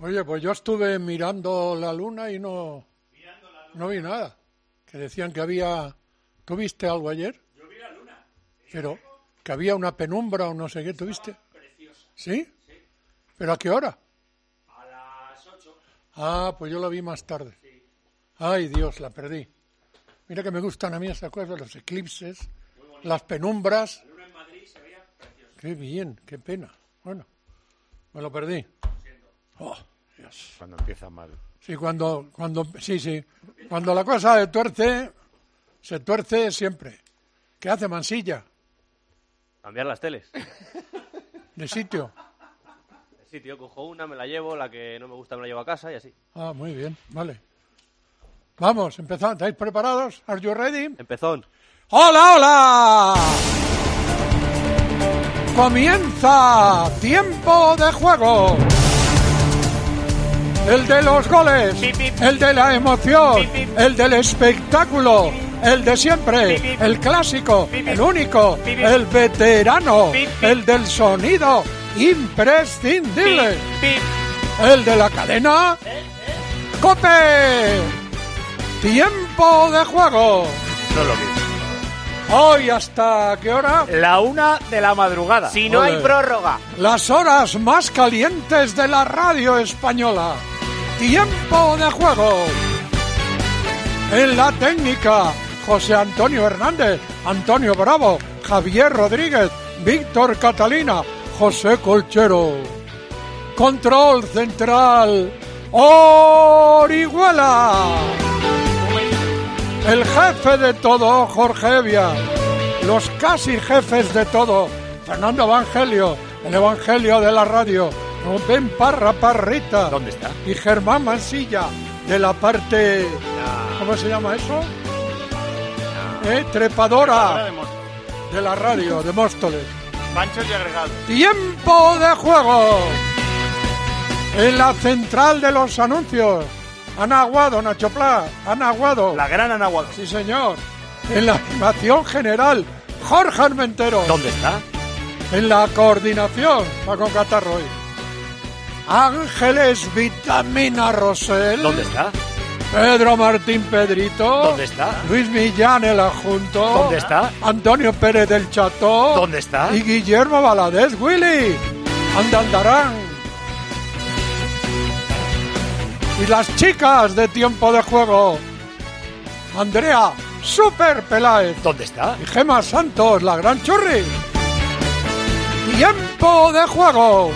Oye, pues yo estuve mirando la luna y no vi nada. Que decían que había... ¿Tú viste algo ayer? Yo vi la luna. Pero que había una penumbra o no sé qué, ¿tú viste? Preciosa. ¿Sí? ¿Pero a qué hora? A las 8. Ah, pues yo la vi más tarde. Ay, Dios, la perdí. Mira que me gustan a mí esas cosas, los eclipses, las penumbras. La luna en Madrid se veía preciosa. Qué bien, qué pena. Bueno, me lo perdí. Oh, Dios. Cuando empieza mal. Sí, sí. Cuando la cosa se tuerce siempre. ¿Qué hace Mansilla? Cambiar las teles. De sitio. De sitio, cojo una, me la llevo, la que no me gusta me la llevo a casa y así. Ah, muy bien, vale. Vamos, empezamos. ¿Estáis preparados? ¿Are you ready? Empezón. ¡Hola, hola! Comienza Tiempo de Juego. El de los goles, el de la emoción, el del espectáculo, el de siempre, el clásico, el único, el veterano, el del sonido imprescindible, el de la cadena ¡COPE! Tiempo de Juego. No es lo mismo. Hoy, ¿hasta qué hora? La 1 de la madrugada. Si no hay prórroga. Las horas más calientes de la radio española. Tiempo de Juego. En la técnica, José Antonio Hernández, Antonio Bravo, Javier Rodríguez, Víctor Catalina, José Colchero. Control central, Orihuela. El jefe de todo, Jorge Evia. Los casi jefes de todo, Fernando Evangelio, el Evangelio de la radio. Ben Parrita. ¿Dónde está? Y Germán Mansilla, de la parte... ¿Cómo se llama eso? Trepadora de la radio, de Móstoles. Panchos y agregados. ¡Tiempo de Juego! En la central de los anuncios, Ana Aguado, Nacho Pla, Ana Aguado. La gran Ana Aguado. Sí, señor. En la animación general, Jorge Armentero. ¿Dónde está? En la coordinación, va con catarro hoy, Ángeles Vitamina Rosell. ¿Dónde está? Pedro Martín Pedrito. ¿Dónde está? Luis Millán el Adjunto. ¿Dónde está? Antonio Pérez del Cható. ¿Dónde está? Y Guillermo Valadez Willy. Andarán. Y las chicas de Tiempo de Juego, Andrea Super Peláez. ¿Dónde está? Y Gema Santos, la gran churri. Tiempo de Juego.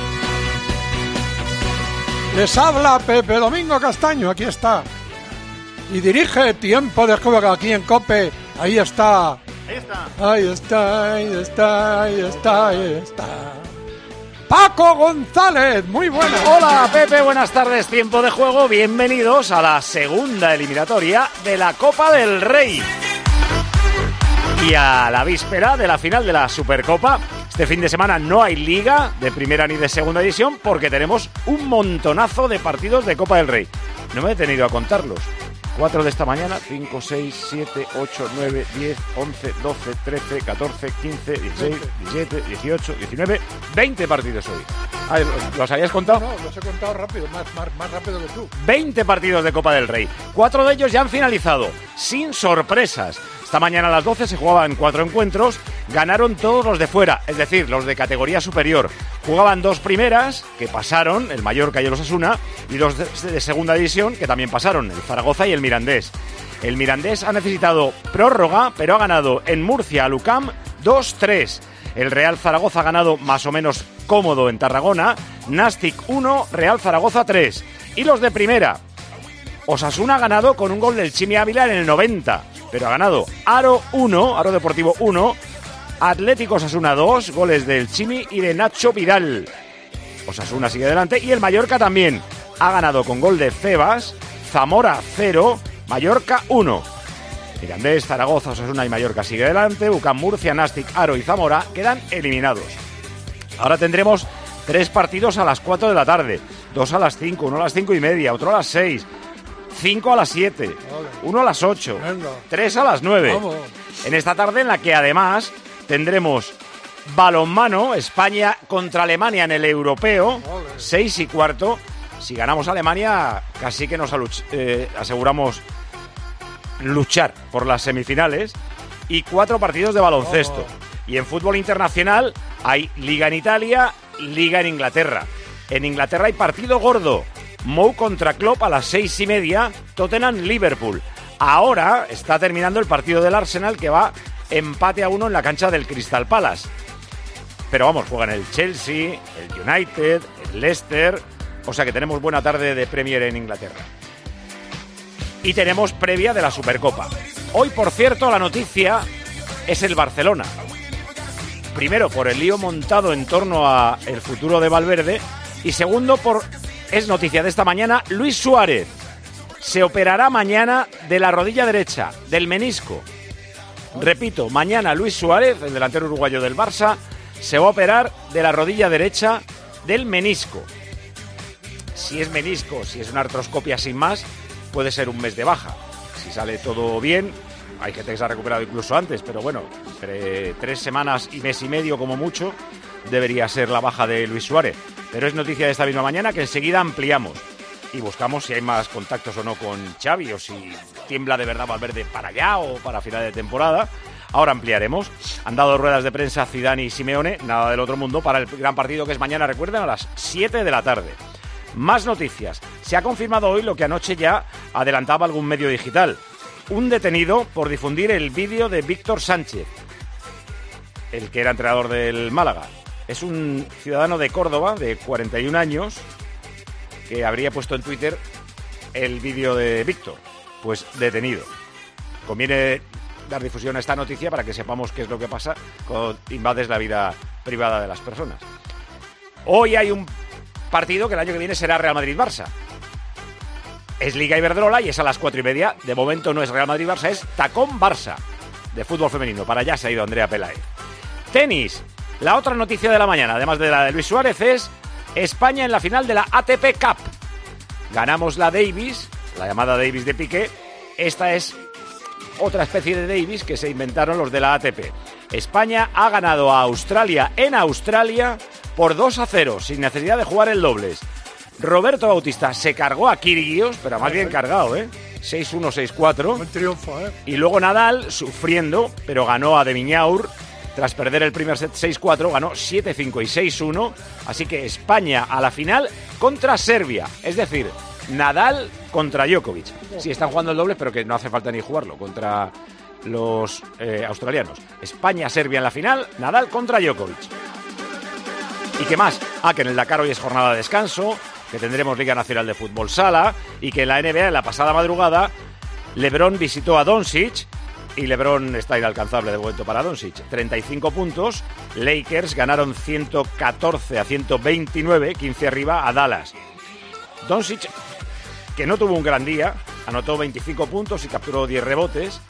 Les habla Pepe Domingo Castaño, aquí está. Y dirige Tiempo de Juego aquí en COPE. Ahí está. Ahí está. Ahí está, ahí está, ahí está, ahí está. Paco González, muy buenas. Hola Pepe, buenas tardes, Tiempo de Juego. Bienvenidos a la segunda eliminatoria de la Copa del Rey. Y a la víspera de la final de la Supercopa. Este fin de semana no hay liga de primera ni de segunda división porque tenemos un montonazo de partidos de Copa del Rey. No me he detenido a contarlos. 4 de esta mañana, 5, 6, 7, 8, 9, 10, 11, 12, 13, 14, 15, 16, 17, 18, 19, 20 partidos hoy. Ah, ¿los habías contado? No, los he contado rápido, más rápido que tú. 20 partidos de Copa del Rey. 4 de ellos ya han finalizado, sin sorpresas. Esta mañana a las 12 se jugaban 4 encuentros, ganaron todos los de fuera, es decir, los de categoría superior. Jugaban 2 primeras, que pasaron, el Mallorca y el Osasuna, y 2 de segunda división, que también pasaron, el Zaragoza y el Mirandés. El Mirandés ha necesitado prórroga, pero ha ganado en Murcia al UCAM 2-3. El Real Zaragoza ha ganado más o menos cómodo en Tarragona, Nàstic 1, Real Zaragoza 3. Y los de primera, Osasuna ha ganado con un gol del Chimi Ávila en el 90, pero ha ganado Aro 1, Aro Deportivo 1, Atlético Osasuna 2, goles del Chimi y de Nacho Vidal. Osasuna sigue adelante y el Mallorca también ha ganado con gol de Febas, Zamora 0, Mallorca 1. Mirandés, Zaragoza, Osasuna y Mallorca sigue adelante, UCAM, Murcia, Nàstic, Aro y Zamora quedan eliminados. Ahora tendremos 3 partidos a las 4 de la tarde, 2 a las 5, 1 a las 5 y media, otro a las 6, 5 a las 7, 1 a las 8, 3 a las 9. Vamos. En esta tarde en la que además tendremos balonmano, España contra Alemania en el europeo, 6 y cuarto, Si ganamos a Alemania, casi que nos aseguramos luchar por las semifinales. Y 4 partidos de baloncesto. Y en fútbol internacional hay Liga en Italia, Liga en Inglaterra. En Inglaterra hay partido gordo. Mou contra Klopp a las 6:30, Tottenham-Liverpool. Ahora está terminando el partido del Arsenal, que va empate a 1 en la cancha del Crystal Palace. Pero vamos, juegan el Chelsea, el United, el Leicester. O sea que tenemos buena tarde de Premier en Inglaterra. Y tenemos previa de la Supercopa. Hoy, por cierto, la noticia es el Barcelona. Primero, por el lío montado en torno a el futuro de Valverde. Y segundo, es noticia de esta mañana, Luis Suárez se operará mañana de la rodilla derecha, del menisco. Repito, mañana Luis Suárez, el delantero uruguayo del Barça, se va a operar de la rodilla derecha del menisco. Si es menisco, si es una artroscopia sin más, puede ser un mes de baja. Si sale todo bien, hay gente que se ha recuperado incluso antes, pero bueno, entre 3 semanas y mes y medio como mucho, debería ser la baja de Luis Suárez. Pero es noticia de esta misma mañana que enseguida ampliamos y buscamos si hay más contactos o no con Xavi, o si tiembla de verdad Valverde para allá o para final de temporada. Ahora ampliaremos. Han dado ruedas de prensa Zidane y Simeone, nada del otro mundo, para el gran partido que es mañana, recuerden, a las 7 de la tarde. Más noticias. Se ha confirmado hoy lo que anoche ya adelantaba algún medio digital. Un detenido por difundir el vídeo de Víctor Sánchez, el que era entrenador del Málaga. Es un ciudadano de Córdoba, de 41 años, que habría puesto en Twitter el vídeo de Víctor. Pues detenido. Conviene dar difusión a esta noticia para que sepamos qué es lo que pasa cuando invades la vida privada de las personas. Hoy hay un partido que el año que viene será Real Madrid-Barça. Es Liga Iberdrola y es a las 4:30. De momento no es Real Madrid-Barça, es Tacón-Barça de fútbol femenino. Para allá se ha ido Andrea Peláez. Tenis. La otra noticia de la mañana, además de la de Luis Suárez, es España en la final de la ATP Cup. Ganamos la Davis, la llamada Davis de Piqué. Esta es otra especie de Davis que se inventaron los de la ATP. España ha ganado a Australia en Australia por 2-0, sin necesidad de jugar el dobles. Roberto Bautista se cargó a Kyrgios, pero más bien cargado, 6-1, 6-4. Buen triunfo, Y luego Nadal, sufriendo, pero ganó a de Minaur. Tras perder el primer set 6-4, ganó 7-5 y 6-1. Así que España a la final contra Serbia. Es decir, Nadal contra Djokovic. Sí, están jugando el doble, pero que no hace falta ni jugarlo contra los australianos. España-Serbia en la final, Nadal contra Djokovic. ¿Y qué más? Que en el Dakar hoy es jornada de descanso, que tendremos Liga Nacional de Fútbol Sala y que en la NBA en la pasada madrugada LeBron visitó a Doncic. Y LeBron está inalcanzable de momento para Doncic. 35 puntos. Lakers ganaron 114-129, 15 arriba a Dallas. Doncic, que no tuvo un gran día, anotó 25 puntos y capturó 10 rebotes.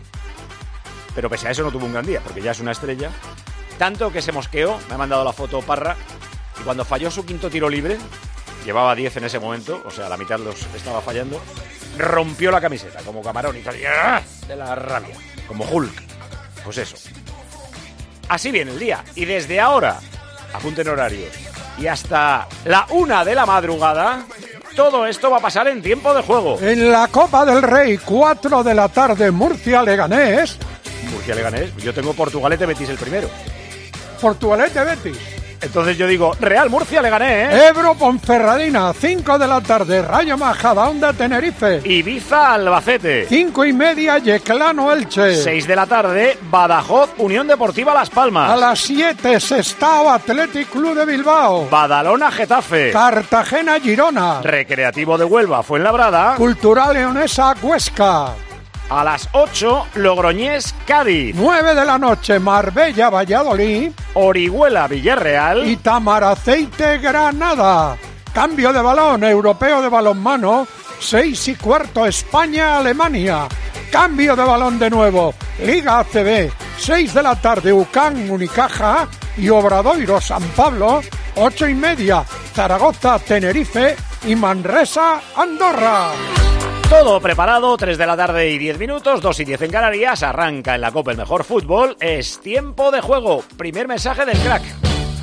Pero pese a eso no tuvo un gran día, porque ya es una estrella. Tanto que se mosqueó, me ha mandado la foto Parra, y cuando falló su quinto tiro libre, llevaba 10 en ese momento, o sea, la mitad los estaba fallando, rompió la camiseta, como camarón, y salía de la rabia, como Hulk. Pues eso. Así viene el día. Y desde ahora, apunten horarios, y hasta la 1 de la madrugada, todo esto va a pasar en tiempo de juego. En la Copa del Rey, 4 de la tarde, Murcia-Leganés. Murcia-Leganés, yo tengo Portugalete-Betis el primero. Portugalete-Betis. Entonces yo digo, Real Murcia-Leganés. Ebro-Ponferradina, 5 de la tarde, Rayo Majadahonda-Tenerife. Ibiza-Albacete. 5:30, Yeclano-Elche. 6 de la tarde, Badajoz-Unión Deportiva Las Palmas. A las 7, Sestao Athletic Club de Bilbao. Badalona-Getafe. Cartagena-Girona. Recreativo de Huelva-Fuenlabrada. Cultural Leonesa-Huesca. A las 8, Logroñés-Cádiz. 9 de la noche, Marbella-Valladolid. Orihuela-Villarreal. Y Tamaraceite-Granada. Cambio de balón, europeo de balonmano. 6:15, España-Alemania. Cambio de balón de nuevo, Liga ACB. 6 de la tarde, UCAM-Unicaja y Obradoiro-San Pablo. 8:30, Zaragoza-Tenerife y Manresa-Andorra. Todo preparado, 3 de la tarde y 10 minutos, 2:10 en Canarias. Arranca en la Copa el mejor fútbol. Es tiempo de juego. Primer mensaje del crack.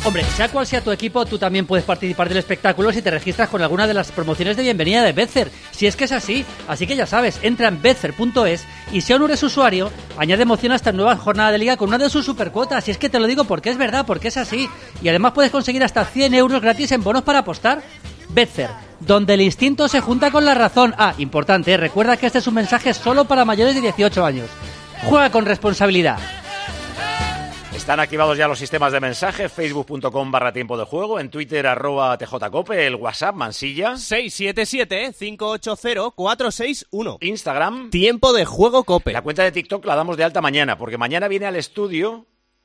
Hombre, sea cual sea tu equipo, tú también puedes participar del espectáculo si te registras con alguna de las promociones de bienvenida de Betfair. Si es que es así. Así que ya sabes, entra en betfair.es y si aún no eres usuario, añade emoción a esta nueva jornada de liga con una de sus supercuotas. Si es que te lo digo porque es verdad, porque es así. Y además puedes conseguir hasta 100 euros gratis en bonos para apostar. Betfair, donde el instinto se junta con la razón. Ah, importante, recuerda que este es un mensaje solo para mayores de 18 años. Juega con responsabilidad. Están activados ya los sistemas de mensaje, facebook.com/tiempo de juego, en Twitter @tjcope, el WhatsApp Mansilla, 677-580-461, Instagram, Tiempo de Juego Cope. La cuenta de TikTok la damos de alta mañana, porque mañana viene al estudio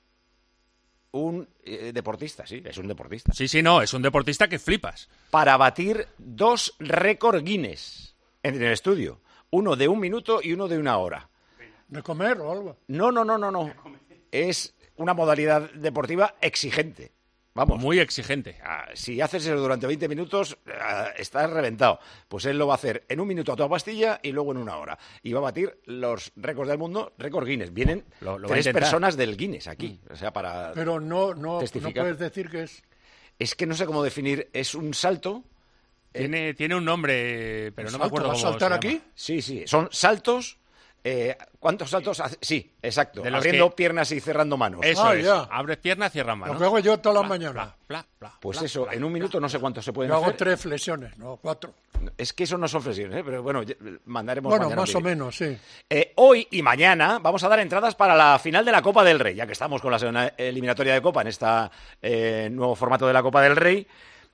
un deportista, sí, es un deportista. Sí, no, es un deportista que flipas. Para batir 2 récords Guinness en el estudio, uno de 1 minuto y uno de 1 hora. ¿De comer o algo? No. Es una modalidad deportiva exigente. Vamos. Muy exigente. Si haces eso durante 20 minutos, estás reventado. Pues él lo va a hacer en 1 minuto a toda pastilla y luego en 1 hora. Y va a batir los récords del mundo, récord Guinness. Vienen lo 3 personas del Guinness aquí. O sea, para Pero no testificar. puedes decir que es... Es que no sé cómo definir. Es un salto. Tiene un nombre, pero no me acuerdo cómo ¿Vas a saltar se aquí? llama. Sí. Son saltos. ¿Cuántos saltos hace? Sí, exacto. De los Abriendo que- piernas y cerrando manos. Eso es. ya. Abres piernas, cierras manos. Lo que hago yo todas las mañanas. Pues eso, en 1 minuto no sé cuántos se pueden Yo hago hacer. 3 flexiones, no 4. Es que eso no son flexiones, pero bueno, mandaremos Bueno, mañana más un o vídeo. menos, sí. Hoy y mañana vamos a dar entradas para la final de la Copa del Rey, ya que estamos con la segunda eliminatoria de Copa en este nuevo formato de la Copa del Rey.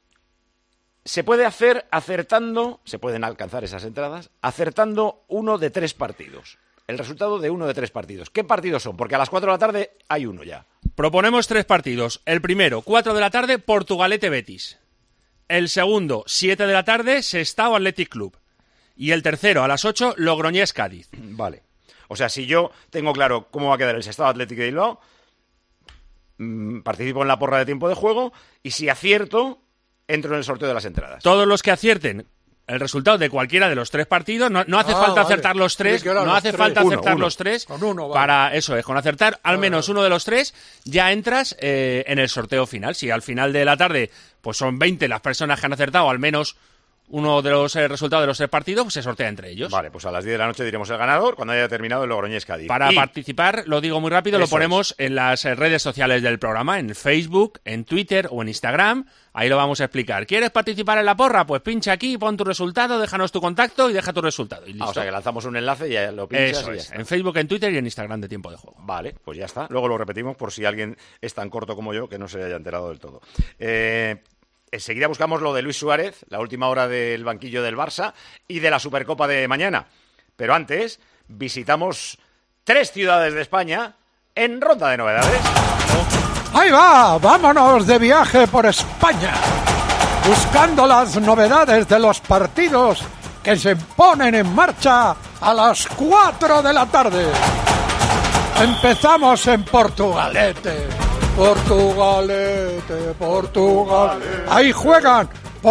Se puede hacer acertando, se pueden alcanzar esas entradas, acertando 1 de 3 partidos. El resultado de 1 de 3 partidos. ¿Qué partidos son? Porque a las 4 de la tarde hay uno ya. Proponemos 3 partidos. El primero, 4 de la tarde, Portugalete-Betis. El segundo, 7 de la tarde, Sestao Athletic Club. Y el tercero, a las 8, Logroñés-Cádiz. Vale. O sea, si yo tengo claro cómo va a quedar el Sestao Athletic de Bilbao, participo en la porra de tiempo de juego y si acierto, entro en el sorteo de las entradas. Todos los que acierten el resultado de cualquiera de los 3 partidos, no hace falta vale. acertar los 3, Sí, que eran no los hace 3. falta acertar Uno. los 3 Con uno, vale. para eso es, con acertar al menos uno de los 3 ya entras en el sorteo final. Si al final de la tarde pues son 20 las personas que han acertado al menos uno de los resultados de los 3 partidos, pues se sortea entre ellos. Vale, pues a las 10 de la noche diremos el ganador cuando haya terminado el Logroñés-Cádiz. Para Y- participar, lo digo muy rápido, lo Eso ponemos en las redes sociales del programa, en Facebook, en Twitter o en Instagram. Ahí lo vamos a explicar. ¿Quieres participar en la porra? Pues pincha aquí, pon tu resultado, déjanos tu contacto y deja tu resultado. Y listo. o sea, que lanzamos un enlace y ya lo pinchas Eso y ya es, está. en Facebook, en Twitter y en Instagram de Tiempo de Juego. Vale, pues ya está. Luego lo repetimos por si alguien es tan corto como yo que no se haya enterado del todo. Enseguida buscamos lo de Luis Suárez, la última hora del banquillo del Barça y de la Supercopa de mañana. Pero antes visitamos 3 ciudades de España en ronda de novedades. ¡Ahí va! ¡Vámonos de viaje por España! Buscando las novedades de los partidos que se ponen en marcha a las 4 de la tarde. Empezamos en Portugalete. Portugalete. Ahí juegan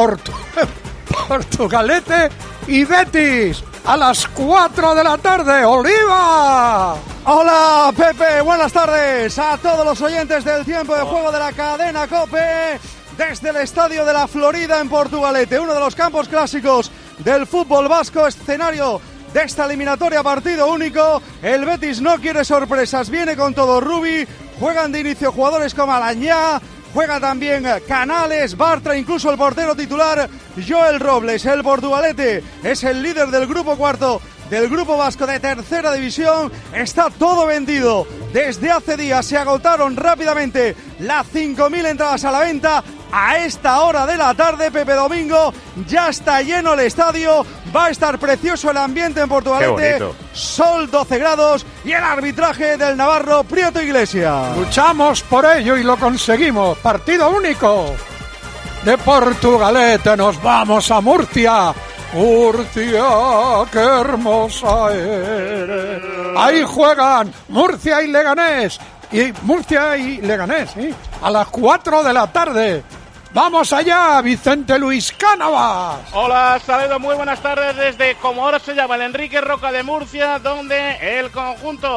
Portugalete y Betis a las 4 de la tarde. ¡Oliva! Hola Pepe, buenas tardes a todos los oyentes del Tiempo de Juego de la cadena COPE desde el Estadio de la Florida en Portugalete, uno de los campos clásicos del fútbol vasco, escenario de esta eliminatoria, partido único. El Betis no quiere sorpresas, viene con todo Rubi, juegan de inicio jugadores como Alañá, juega también Canales, Bartra, incluso el portero titular Joel Robles. El Portugalete es el líder del grupo cuarto del grupo vasco de tercera división. Está todo vendido desde hace días, se agotaron rápidamente las 5.000 entradas a la venta. A esta hora de la tarde, Pepe Domingo, ya está lleno el estadio, va a estar precioso el ambiente en Portugalete, Qué bonito. sol 12 grados y el arbitraje del navarro Prieto Iglesias. Luchamos por ello y lo conseguimos. Partido único. De Portugalete nos vamos a Murcia. Murcia, qué hermosa eres. Ahí juegan Murcia y Leganés. Murcia y Leganés, ¿sí? A las 4 de la tarde. ¡Vamos allá, Vicente Luis Cánovas! Hola, saludos, muy buenas tardes desde, como ahora se llama, el Enrique Roca de Murcia, donde el conjunto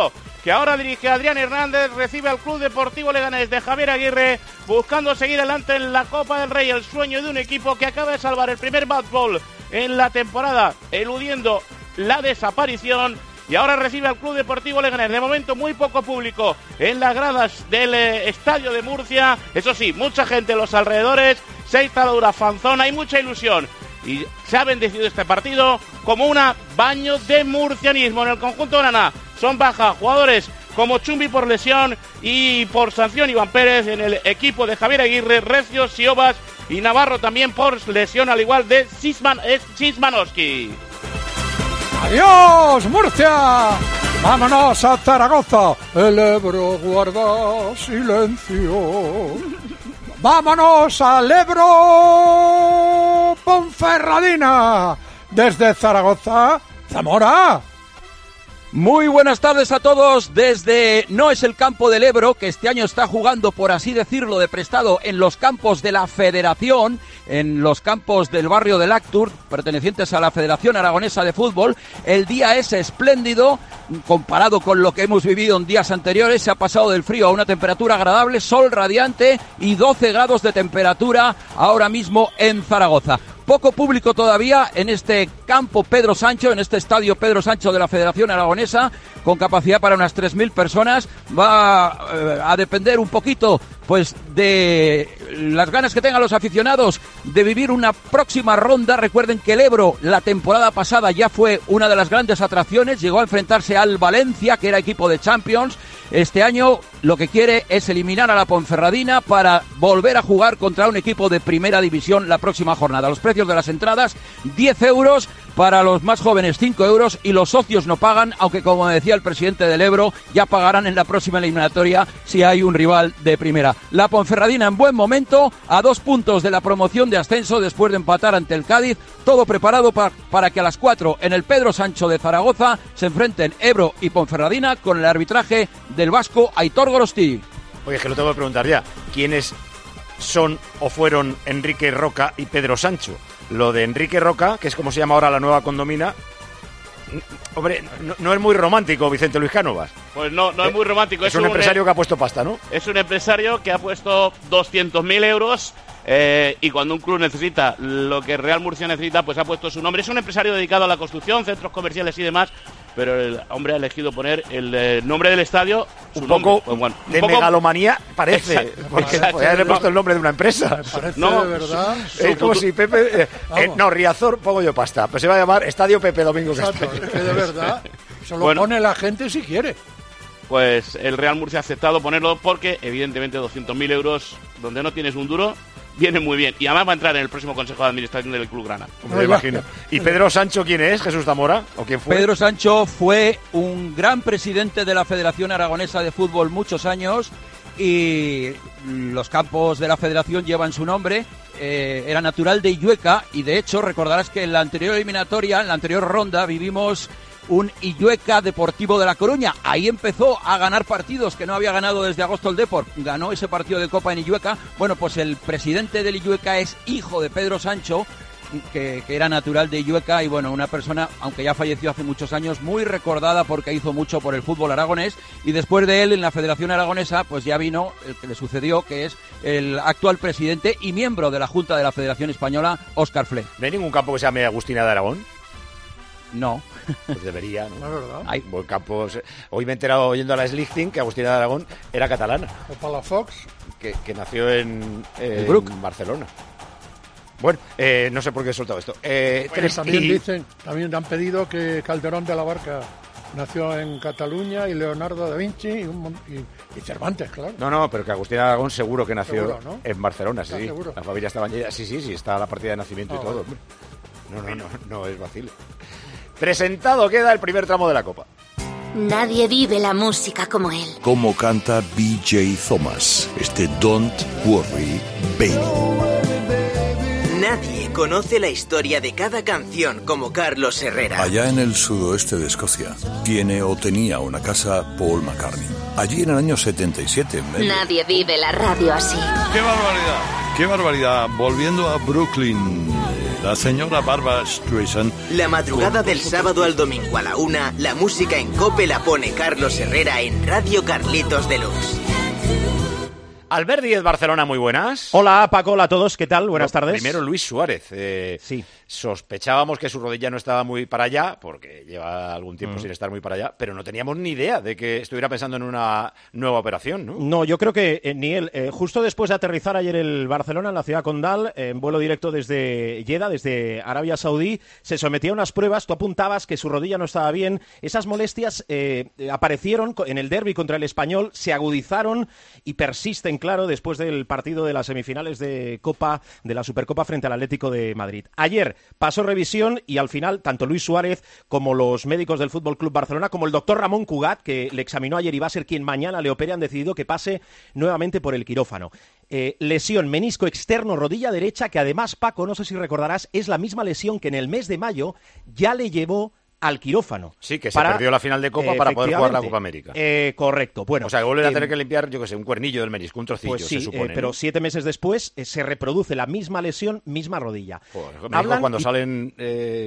que ahora dirige Adrián Hernández, recibe al Club Deportivo Leganés de Javier Aguirre, buscando seguir adelante en la Copa del Rey, el sueño de un equipo que acaba de salvar el primer bad ball en la temporada, eludiendo la desaparición, y ahora recibe al Club Deportivo Leganés. De momento muy poco público en las gradas del estadio de Murcia, eso sí, mucha gente en los alrededores, se ha instalado una fanzona, hay mucha ilusión. Y se ha bendecido este partido como un baño de murcianismo en el conjunto grana. Son bajas jugadores como Chumbi por lesión y por sanción Iván Pérez en el equipo de Javier Aguirre, Recio, Siobas y Navarro también por lesión, al igual de Szymanowski. ¡Adiós, Murcia! ¡Vámonos a Zaragoza! El Ebro guarda silencio. ¡Vámonos al Ebro Ponferradina! Desde Zaragoza, Zamora. Muy buenas tardes a todos desde, no es el campo del Ebro, que este año está jugando, por así decirlo, de prestado en los campos de la Federación, en los campos del barrio del Actur, pertenecientes a la Federación Aragonesa de Fútbol. El día es espléndido, comparado con lo que hemos vivido en días anteriores. Se ha pasado del frío a una temperatura agradable, sol radiante y 12 grados de temperatura ahora mismo en Zaragoza. Poco público todavía en este campo Pedro Sancho, en este estadio Pedro Sancho de la Federación Aragonesa, con capacidad para unas 3.000 personas. Va a depender un poquito pues de las ganas que tengan los aficionados de vivir una próxima ronda. Recuerden que el Ebro la temporada pasada ya fue una de las grandes atracciones, llegó a enfrentarse al Valencia, que era equipo de Champions. Este año lo que quiere es eliminar a la Ponferradina para volver a jugar contra un equipo de primera división la próxima jornada. Los precios de las entradas, 10 euros, para los más jóvenes 5 euros, y los socios no pagan, aunque como decía el presidente del Ebro, ya pagarán en la próxima eliminatoria si hay un rival de primera. La Ponferradina en buen momento, a 2 puntos de la promoción de ascenso después de empatar ante el Cádiz, todo preparado para que a las 4 en el Pedro Sancho de Zaragoza se enfrenten Ebro y Ponferradina con el arbitraje del vasco Aitor Gorostí. Oye, es que lo tengo que preguntar ya, ¿quiénes son o fueron Enrique Roca y Pedro Sancho? Lo de Enrique Roca, que es como se llama ahora la nueva condomina, hombre, no es muy romántico, Vicente Luis Cánovas. Pues no es muy romántico. Es un empresario que ha puesto pasta, ¿no? Es un empresario que ha puesto 200.000 euros y cuando un club necesita lo que Real Murcia necesita, pues ha puesto su nombre. Es un empresario dedicado a la construcción, centros comerciales y demás, pero el hombre ha elegido poner el nombre del estadio, un poco de megalomanía, parece. Exacto, porque podría haberle puesto el nombre de una empresa. Parece No, de verdad. Es como si Pepe... no, Riazor pongo yo pasta, pues se va a llamar Estadio Pepe Domingo Exacto, Castaño. es que de verdad se lo pone la gente si quiere. Pues el Real Murcia ha aceptado ponerlo porque, evidentemente, 200.000 euros donde no tienes un duro viene muy bien. Y además va a entrar en el próximo Consejo de Administración del Club Grana. Me imagino. ¿Y Pedro Sancho quién es? ¿Jesús Zamora? ¿O quién fue? Pedro Sancho fue un gran presidente de la Federación Aragonesa de Fútbol muchos años, y los campos de la Federación llevan su nombre. Era natural de Illueca, y de hecho recordarás que en la anterior eliminatoria, en la anterior ronda, vivimos un Illueca Deportivo de La Coruña. Ahí empezó a ganar partidos que no había ganado desde agosto el Depor. Ganó ese partido de Copa en Illueca. Bueno, pues el presidente del Illueca es hijo de Pedro Sancho, que era natural de Illueca, y bueno, una persona, aunque ya falleció hace muchos años, muy recordada porque hizo mucho por el fútbol aragonés. Y después de él, en la Federación Aragonesa, pues ya vino el que le sucedió, que es el actual presidente y miembro de la Junta de la Federación Española, Óscar Fle. ¿No hay ningún campo que se llame Agustina de Aragón? No. Pues debería, ¿no? No es verdad. Hay buen campo. Hoy me he enterado oyendo a la Slichting que Agustina de Aragón era catalana. O Palafox. Que nació en Barcelona. Bueno, no sé por qué he soltado esto. También han pedido que Calderón de la Barca nació en Cataluña, y Leonardo da Vinci y Cervantes, claro. No, pero que Agustina de Aragón seguro que nació seguro, ¿no? en Barcelona, sí. Seguro. La familia estaba en ella. Sí, está la partida de nacimiento y todo. No es vacile. Presentado queda el primer tramo de la Copa. Nadie vive la música como él. Como canta B.J. Thomas, Don't Worry, Baby. Nadie conoce la historia de cada canción como Carlos Herrera. Allá en el sudoeste de Escocia, tiene o tenía una casa Paul McCartney. Allí en el año 77. Nadie vive la radio así. ¡Qué barbaridad! ¡Qué barbaridad! Volviendo a Brooklyn, la señora Barbra Streisand. La madrugada del sábado al domingo a la 1, la música en COPE la pone Carlos Herrera en Radio Carlitos Deluxe. Albert Díez, Barcelona, muy buenas. Hola, Paco, hola a todos, ¿qué tal? Buenas tardes. Primero Luis Suárez. Sí. Sospechábamos que su rodilla no estaba muy para allá, porque lleva algún tiempo sin estar muy para allá, pero no teníamos ni idea de que estuviera pensando en una nueva operación, ¿no? No, yo creo que ni él. Justo después de aterrizar ayer el Barcelona en la ciudad condal, en vuelo directo desde Jeddah, desde Arabia Saudí, se sometía a unas pruebas. Tú apuntabas que su rodilla no estaba bien. Esas molestias aparecieron en el derbi contra el Español, se agudizaron y persisten, claro, después del partido de las semifinales de Copa, de la Supercopa frente al Atlético de Madrid. Ayer pasó revisión y al final tanto Luis Suárez como los médicos del Fútbol Club Barcelona, como el doctor Ramón Cugat, que le examinó ayer y va a ser quien mañana le opere, han decidido que pase nuevamente por el quirófano. Lesión menisco externo, rodilla derecha, que además, Paco, no sé si recordarás, es la misma lesión que en el mes de mayo ya le llevó al quirófano. Sí, que se perdió la final de Copa para poder jugar la Copa América. Correcto. Bueno, o sea, que vuelven a tener que limpiar, yo que sé, un cuernillo del menisco, un trocillo, pues sí, se supone. Pero ¿no? 7 meses después se reproduce la misma lesión, misma rodilla. Joder, cuando salen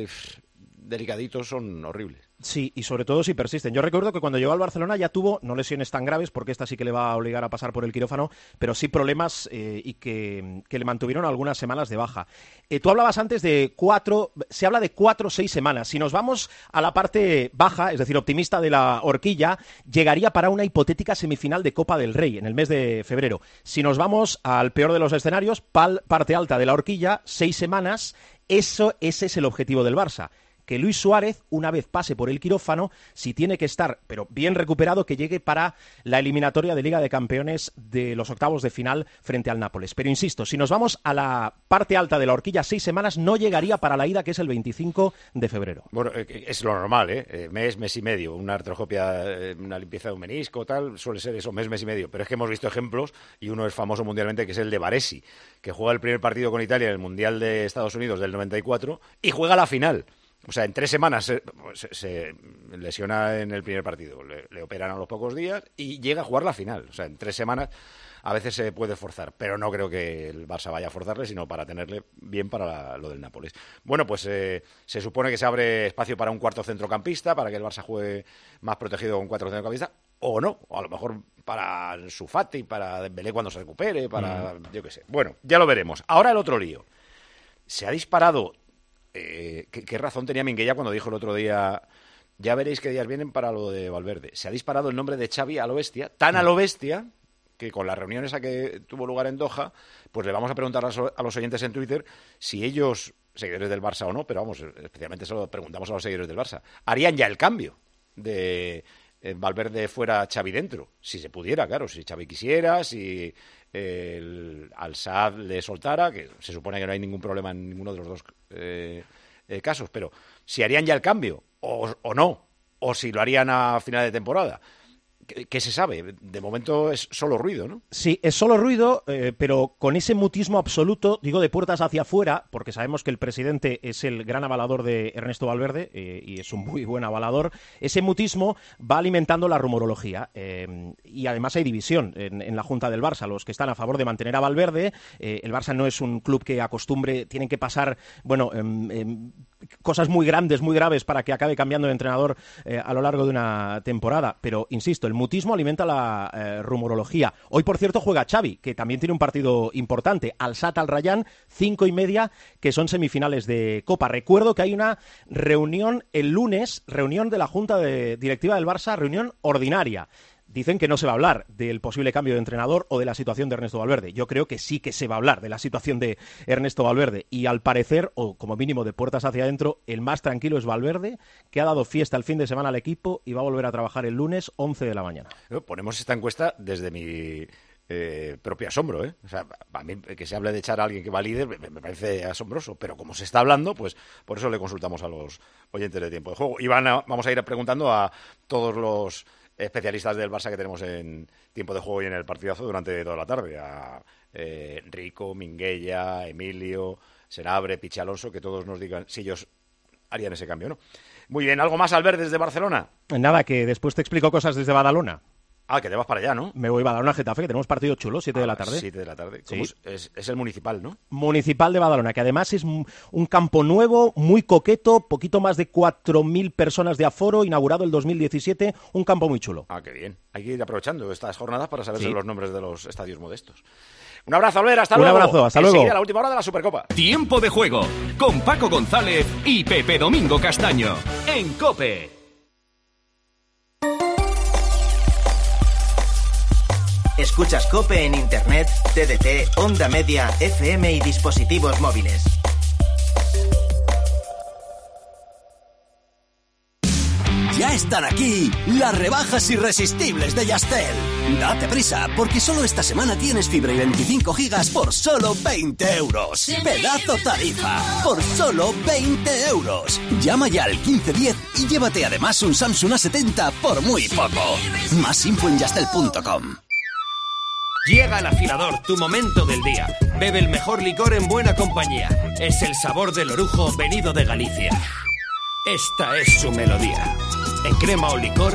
delicaditos son horribles. Sí, y sobre todo si persisten. Yo recuerdo que cuando llegó al Barcelona ya tuvo, no lesiones tan graves, porque esta sí que le va a obligar a pasar por el quirófano, pero sí problemas y que le mantuvieron algunas semanas de baja. Tú hablabas antes de 4, se habla de 4 o 6 semanas. Si nos vamos a la parte baja, es decir, optimista de la horquilla, llegaría para una hipotética semifinal de Copa del Rey en el mes de febrero. Si nos vamos al peor de los escenarios, parte alta de la horquilla, 6 semanas, ese es el objetivo del Barça. Que Luis Suárez, una vez pase por el quirófano, si tiene que estar, pero bien recuperado, que llegue para la eliminatoria de Liga de Campeones de los octavos de final frente al Nápoles. Pero insisto, si nos vamos a la parte alta de la horquilla, 6 semanas, no llegaría para la ida, que es el 25 de febrero. Bueno, es lo normal, mes y medio. Una artroscopia, una limpieza de un menisco, tal, suele ser eso, mes y medio. Pero es que hemos visto ejemplos, y uno es famoso mundialmente, que es el de Baresi, que juega el primer partido con Italia en el Mundial de Estados Unidos del 94 y juega la final. O sea, en 3 semanas se lesiona en el primer partido, le operan a los pocos días y llega a jugar la final. O sea, en 3 semanas a veces se puede forzar, pero no creo que el Barça vaya a forzarle, sino para tenerle bien para lo del Nápoles. Bueno, pues se supone que se abre espacio para un cuarto centrocampista, para que el Barça juegue más protegido con 4 centrocampistas, o no, o a lo mejor para Ansu Fati, para Dembélé cuando se recupere, para yo qué sé. Bueno, ya lo veremos. Ahora el otro lío. Se ha disparado... ¿Qué razón tenía Minguella cuando dijo el otro día, ya veréis qué días vienen para lo de Valverde? Se ha disparado el nombre de Xavi a lo bestia, tan a lo bestia, que con la reunión esa que tuvo lugar en Doha, pues le vamos a preguntar a los oyentes en Twitter si ellos, seguidores del Barça o no, pero vamos, especialmente se lo preguntamos a los seguidores del Barça, harían ya el cambio de Valverde fuera, Xavi dentro, si se pudiera, claro, si Xavi quisiera, si al Saad le soltara, que se supone que no hay ningún problema en ninguno de los dos casos, pero si harían ya el cambio o no, o si lo harían a final de temporada. ¿Qué se sabe? De momento es solo ruido, ¿no? Sí, es solo ruido, pero con ese mutismo absoluto, digo de puertas hacia afuera, porque sabemos que el presidente es el gran avalador de Ernesto Valverde, y es un muy buen avalador, ese mutismo va alimentando la rumorología, y además hay división en la Junta del Barça, los que están a favor de mantener a Valverde. El Barça no es un club que acostumbre, tienen que pasar, bueno, cosas muy grandes, muy graves para que acabe cambiando de entrenador a lo largo de una temporada, pero insisto, el mutismo alimenta la rumorología. Hoy, por cierto, juega Xavi, que también tiene un partido importante, Al Sadd Al Rayyan, 5:30, que son semifinales de Copa. Recuerdo que hay una reunión el lunes, reunión de la Junta Directiva del Barça, reunión ordinaria. Dicen que no se va a hablar del posible cambio de entrenador o de la situación de Ernesto Valverde. Yo creo que sí que se va a hablar de la situación de Ernesto Valverde. Y al parecer, o como mínimo de puertas hacia adentro, el más tranquilo es Valverde, que ha dado fiesta el fin de semana al equipo y va a volver a trabajar el lunes 11 de la mañana. Ponemos esta encuesta desde mi propio asombro, ¿eh? O sea, a mí que se hable de echar a alguien que va líder me parece asombroso, pero como se está hablando, pues por eso le consultamos a los oyentes de Tiempo de Juego. Y vamos a ir preguntando a todos los especialistas del Barça que tenemos en Tiempo de Juego y en el partidazo durante toda la tarde, a Rico, Minguella, Emilio, Senabre, Pichi Alonso, que todos nos digan si ellos harían ese cambio, ¿no? Muy bien, ¿algo más, Albert, desde Barcelona? Nada, que después te explico cosas desde Badalona. Ah, que te vas para allá, ¿no? Me voy a Badalona, Getafe, que tenemos partido chulo, 7 de la tarde. 7 de la tarde. Sí. Es el Municipal, ¿no? Municipal de Badalona, que además es un campo nuevo, muy coqueto, poquito más de 4.000 personas de aforo, inaugurado el 2017, un campo muy chulo. Ah, qué bien. Hay que ir aprovechando estas jornadas para saberse Sí. los nombres de los estadios modestos. Un abrazo, Albert, hasta luego. Un abrazo, hasta luego. Enseguida la última hora de la Supercopa. Tiempo de juego con Paco González y Pepe Domingo Castaño en COPE. Escuchas COPE en Internet, TDT, Onda Media, FM y dispositivos móviles. Ya están aquí las rebajas irresistibles de Yastel. Date prisa, porque solo esta semana tienes fibra y 25 gigas por solo 20 euros. Pedazo tarifa, por solo 20 euros. Llama ya al 1510 y llévate además un Samsung A70 por muy poco. Más info en yastel.com. Llega el afilador, tu momento del día. Bebe el mejor licor en buena compañía. Es el sabor del orujo venido de Galicia. Esta es su melodía. En crema o licor.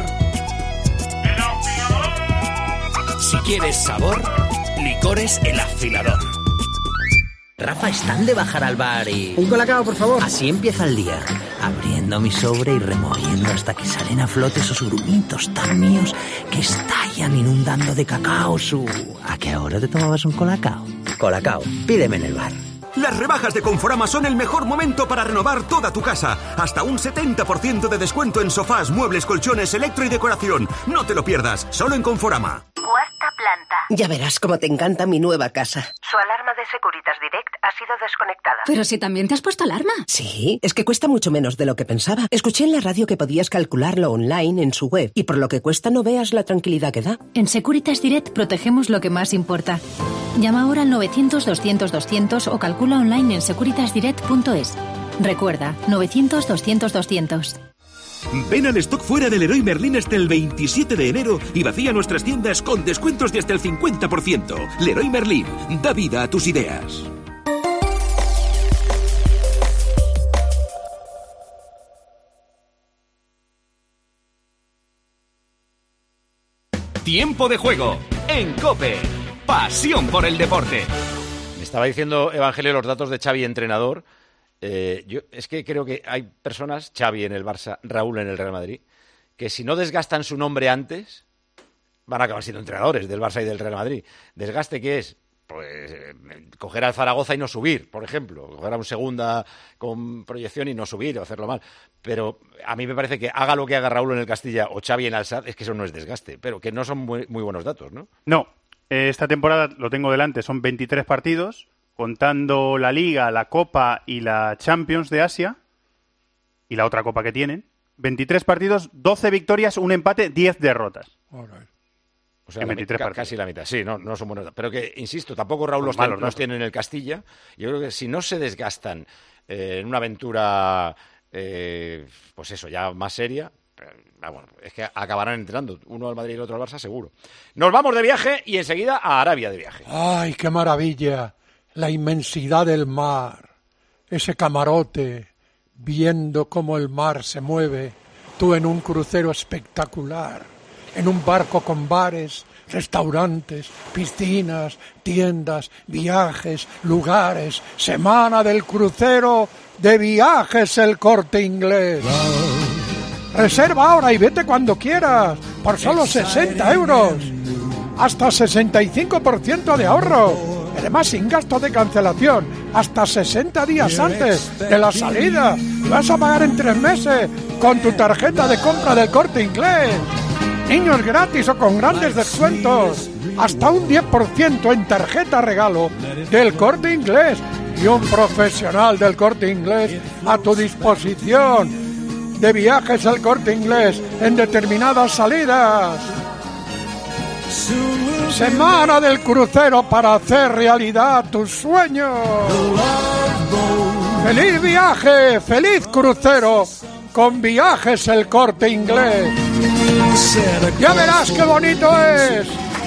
Si quieres sabor, licores El Afilador. Rafa, están de bajar al bar y... Un colacao, por favor. Así empieza el día. Abriendo mi sobre y removiendo hasta que salen a flote esos grumitos tan míos que estallan inundando de cacao su... ¿A qué hora te tomabas un colacao? Colacao, pídeme en el bar. Las rebajas de Conforama son el mejor momento para renovar toda tu casa. Hasta un 70% de descuento en sofás, muebles, colchones, electro y decoración. No te lo pierdas, solo en Conforama. Cuarta planta. Ya verás cómo te encanta mi nueva casa. Su alarma de Securitas Direct ha sido desconectada. Pero si también te has puesto alarma. Sí, es que cuesta mucho menos de lo que pensaba. Escuché en la radio que podías calcularlo online en su web y por lo que cuesta no veas la tranquilidad que da. En Securitas Direct protegemos lo que más importa. Llama ahora al 900-200-200 o calcula online en securitasdirect.es. Recuerda, 900-200-200. Ven al stock fuera del Leroy Merlin hasta el 27 de enero y vacía nuestras tiendas con descuentos de hasta el 50%. Leroy Merlin, da vida a tus ideas. Tiempo de juego en COPE. Pasión por el deporte. Me estaba diciendo Evangelio los datos de Xavi entrenador. Yo es que creo que hay personas, Xavi en el Barça, Raúl en el Real Madrid, que si no desgastan su nombre antes, van a acabar siendo entrenadores del Barça y del Real Madrid. ¿Desgaste qué es? Pues coger al Zaragoza y no subir, por ejemplo. Coger a un segunda con proyección y no subir o hacerlo mal. Pero a mí me parece que haga lo que haga Raúl en el Castilla o Xavi en Al-Sadd, es que eso no es desgaste. Pero que no son muy buenos datos, ¿no? No. Esta temporada, lo tengo delante, son 23 partidos, contando la Liga, la Copa y la Champions de Asia, y la otra Copa que tienen. 23 partidos, 12 victorias, un empate, 10 derrotas. O sea, casi la mitad. Sí, no son buenos datos. Pero que, insisto, tampoco Raúl los tiene en el Castilla. Yo creo que si no se desgastan en una aventura, pues eso, ya más seria... Bueno, es que acabarán entrando uno al Madrid y el otro al Barça, seguro. Nos vamos de viaje y enseguida a Arabia de viaje. ¡Ay, qué maravilla! La inmensidad del mar, ese camarote, viendo cómo el mar se mueve, tú en un crucero espectacular, en un barco con bares, restaurantes, piscinas, tiendas, viajes, lugares, semana del crucero de Viajes El Corte Inglés. Reserva ahora y vete cuando quieras, por solo 60 euros. Hasta 65% de ahorro. Además, sin gasto de cancelación. Hasta 60 días antes de la salida. Y vas a pagar en 3 meses con tu tarjeta de compra del Corte Inglés. Niños gratis o con grandes descuentos. Hasta un 10% en tarjeta regalo del Corte Inglés. Y un profesional del Corte Inglés a tu disposición. De Viajes El Corte Inglés en determinadas salidas. Semana del crucero para hacer realidad tus sueños. ¡Feliz viaje! ¡Feliz crucero! Con Viajes El Corte Inglés. Ya verás qué bonito es.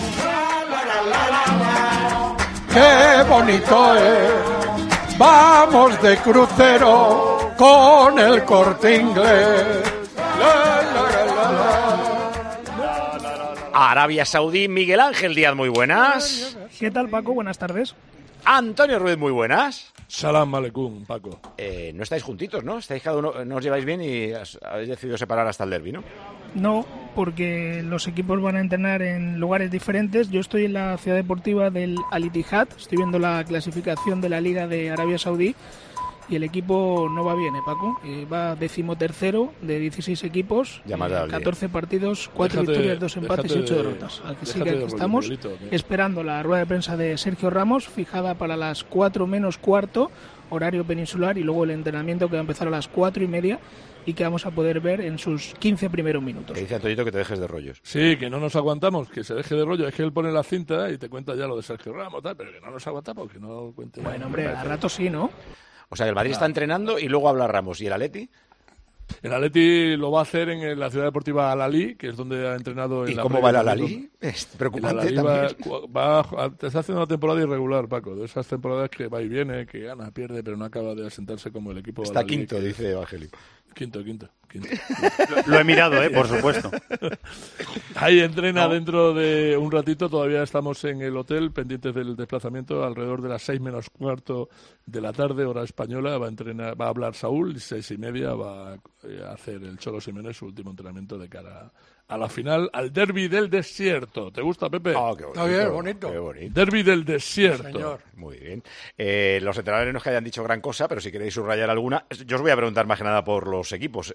¡Qué bonito es! Vamos de crucero con El Corte Inglés. Arabia Saudí. Miguel Ángel Díaz, muy buenas. ¿Qué tal, Paco? Buenas tardes. Antonio Ruiz, muy buenas. Salam aleikum, Paco. No estáis juntitos, ¿no? Estáis cada uno, no os lleváis bien y habéis decidido separar hasta el derbi, ¿no? No, porque los equipos van a entrenar en lugares diferentes. Yo estoy en la ciudad deportiva del Al Ittihad, estoy viendo la clasificación de la Liga de Arabia Saudí y el equipo no va bien, Paco. Va 13º de 16 equipos, 14 partidos, 4 victorias, 2 empates y 8 derrotas. Así que aquí estamos esperando la rueda de prensa de Sergio Ramos, fijada para las 4 menos cuarto, horario peninsular, y luego el entrenamiento que va a empezar a las 4:30 y que vamos a poder ver en sus 15 primeros minutos. Que dice Antonito que te dejes de rollos. Sí, que no nos aguantamos, que se deje de rollo. Es que él pone la cinta y te cuenta ya lo de Sergio Ramos, tal, pero que no nos aguantamos, que no cuente. Bueno, hombre, a rato sí, ¿no? O sea, el Madrid está entrenando y luego habla Ramos. ¿Y el Atleti? El Atleti lo va a hacer en la ciudad deportiva Al-Ahly, que es donde ha entrenado. ¿Y cómo va el Al-Ahly? Es preocupante también. Te está haciendo una temporada irregular, Paco. De esas temporadas que va y viene, que gana, pierde, pero no acaba de asentarse como el equipo. Está quinto, dice Evangelio. Quinto. Lo he mirado, por supuesto. Ahí entrena dentro de un ratito. Todavía estamos en el hotel, pendientes del desplazamiento. Alrededor de las 6 menos cuarto de la tarde, hora española, va a hablar Saúl. Y 6:30 va a hacer el Cholo Simeone su último entrenamiento de cara a la final, al derbi del desierto. ¿Te gusta, Pepe? Ah, qué bonito. Está bien, bonito. Qué bonito. Derbi del desierto. Sí, señor. Muy bien. Los entrenadores no es que hayan dicho gran cosa, pero si queréis subrayar alguna, yo os voy a preguntar más que nada por los equipos.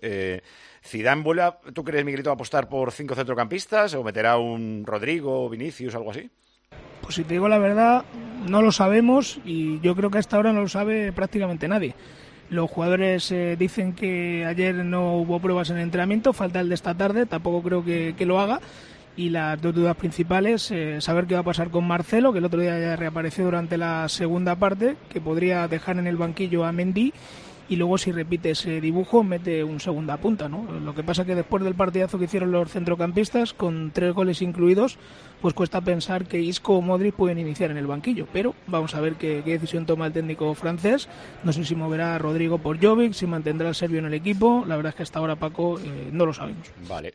Zidane vuelve, ¿tú crees, Miguelito, a apostar por 5 centrocampistas o meterá un Rodrigo, Vinicius, algo así? Pues si te digo la verdad, no lo sabemos y yo creo que hasta ahora no lo sabe prácticamente nadie. Los jugadores dicen que ayer no hubo pruebas en el entrenamiento, falta el de esta tarde, tampoco creo que lo haga. Y las dos dudas principales, saber qué va a pasar con Marcelo, que el otro día ya reapareció durante la segunda parte, que podría dejar en el banquillo a Mendy, y luego si repite ese dibujo mete un segunda punta, ¿no? Lo que pasa que después del partidazo que hicieron los centrocampistas, con 3 goles incluidos, pues cuesta pensar que Isco o Modric pueden iniciar en el banquillo, pero vamos a ver qué decisión toma el técnico francés. No sé si moverá a Rodrigo por Jovic, si mantendrá al serbio en el equipo. La verdad es que hasta ahora, Paco, no lo sabemos. Vale,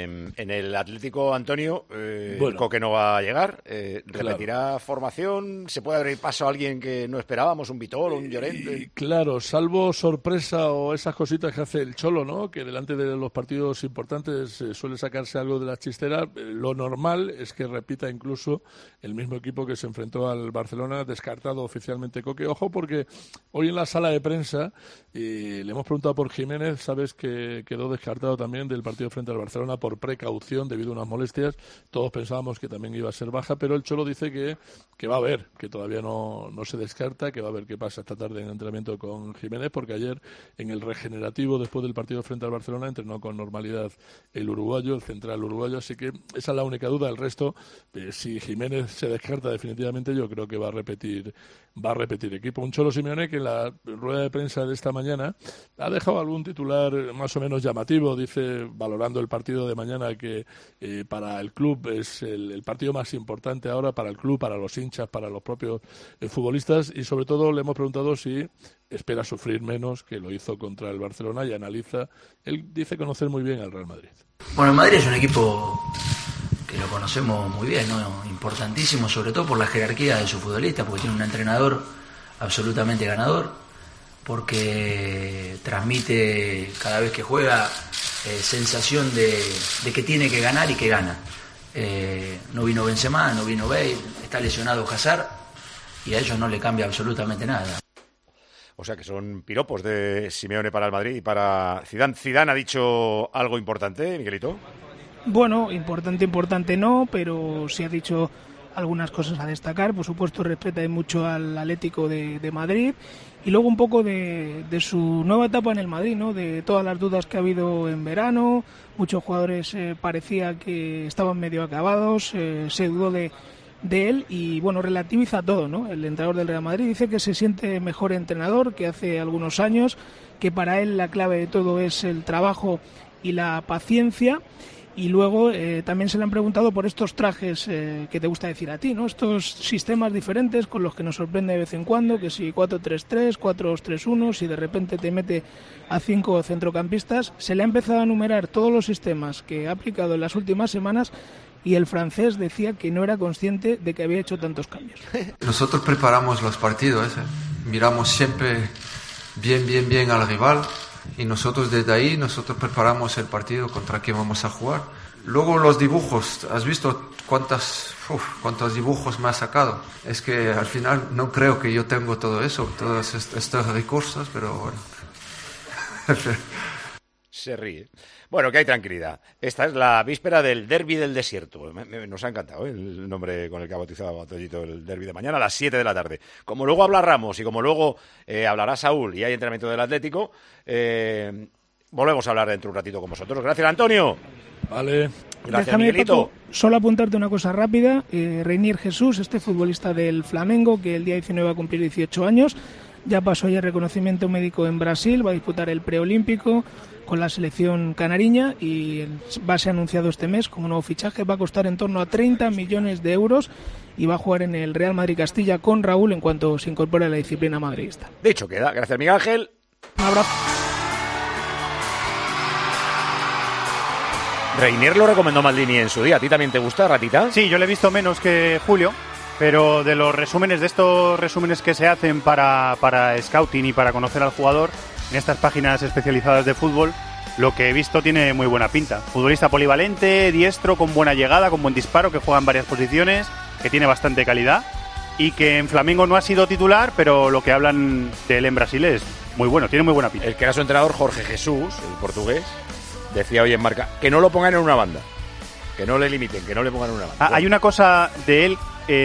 en el Atlético, Antonio, Coque no va a llegar, repetirá formación, se puede abrir paso a alguien que no esperábamos, un Vitolo, un Llorente. Claro, salvo sorpresa o esas cositas que hace el Cholo, ¿no? Que delante de los partidos importantes suele sacarse algo de la chistera. Lo normal es que repita incluso el mismo equipo que se enfrentó al Barcelona, descartado oficialmente Coque. Ojo, porque hoy en la sala de prensa le hemos preguntado por Jiménez, sabes que quedó descartado también del partido frente al Barcelona por precaución debido a unas molestias. Todos pensábamos que también iba a ser baja, pero el Cholo dice que va a ver, que todavía no se descarta, que va a ver qué pasa esta tarde en entrenamiento con Jiménez, porque ayer en el regenerativo después del partido frente al Barcelona entrenó con normalidad el uruguayo, el central uruguayo, así que esa es la única duda. El resto, si Jiménez se descarta definitivamente, yo creo que va a repetir equipo. Un Cholo Simeone que en la rueda de prensa de esta mañana ha dejado algún titular más o menos llamativo, dice, valorando el partido de mañana, que para el club es el partido más importante ahora, para el club, para los hinchas, para los propios futbolistas, y sobre todo le hemos preguntado si espera sufrir menos, que lo hizo contra el Barcelona, y analiza. Él dice conocer muy bien al Real Madrid. Bueno, el Madrid es un equipo que lo conocemos muy bien, ¿no? Importantísimo, sobre todo por la jerarquía de su futbolista, porque tiene un entrenador absolutamente ganador, porque transmite cada vez que juega sensación de que tiene que ganar y que gana. No vino Benzema, no vino Bale, está lesionado Hazard y a ellos no le cambia absolutamente nada. O sea que son piropos de Simeone para el Madrid y para Zidane. ¿Zidane ha dicho algo importante, Miguelito? Bueno, importante no, pero sí ha dicho algunas cosas a destacar. Por supuesto, respeta mucho al Atlético de Madrid y luego un poco de su nueva etapa en el Madrid, ¿no? De todas las dudas que ha habido en verano. Muchos jugadores parecía que estaban medio acabados, se dudó de él y bueno, relativiza todo, ¿no? El entrenador del Real Madrid dice que se siente mejor entrenador que hace algunos años, que para él la clave de todo es el trabajo y la paciencia. Y luego también se le han preguntado por estos trajes que te gusta decir a ti, ¿no? Estos sistemas diferentes con los que nos sorprende de vez en cuando, que si 4-3-3, 4-2-3-1, si de repente te mete a 5 centrocampistas. Se le ha empezado a enumerar todos los sistemas que ha aplicado en las últimas semanas y el francés decía que no era consciente de que había hecho tantos cambios. Nosotros preparamos los partidos, miramos siempre bien al rival y nosotros desde ahí preparamos el partido contra quién vamos a jugar. Luego los dibujos, ¿has visto cuántos dibujos me ha sacado? Es que al final no creo que yo tengo todo eso, todos estos recursos, pero bueno. Se ríe. Bueno, que hay tranquilidad. Esta es la víspera del derbi del desierto. Nos ha encantado el nombre con el que ha bautizado a Toñito el derbi de mañana a las 7 de la tarde. Como luego habla Ramos y como luego hablará Saúl y hay entrenamiento del Atlético, volvemos a hablar dentro de un ratito con vosotros. Gracias, Antonio. Vale. Gracias, Déjame, Miguelito. Paco, solo apuntarte una cosa rápida. Reinier Jesús, este futbolista del Flamengo, que el día 19 va a cumplir 18 años, ya pasó ya reconocimiento médico en Brasil, va a disputar el preolímpico con la selección canariña y va a ser anunciado este mes como nuevo fichaje. Va a costar en torno a 30 millones de euros y va a jugar en el Real Madrid Castilla con Raúl en cuanto se incorpore a la disciplina madridista. Dicho queda. Gracias, Miguel Ángel. Un abrazo. Reinier lo recomendó Maldini en su día. ¿A ti también te gusta, Ratita? Sí, yo le he visto menos que Julio, pero de los resúmenes, de estos resúmenes que se hacen para scouting y para conocer al jugador en estas páginas especializadas de fútbol, lo que he visto tiene muy buena pinta. Futbolista polivalente, diestro, con buena llegada, con buen disparo, que juega en varias posiciones, que tiene bastante calidad y que en Flamengo no ha sido titular, pero lo que hablan de él en Brasil es muy bueno, tiene muy buena pinta. El que era su entrenador, Jorge Jesús, el portugués, decía hoy en Marca que no lo pongan en una banda, que no le limiten, que no le pongan en una banda. Hay una cosa de él,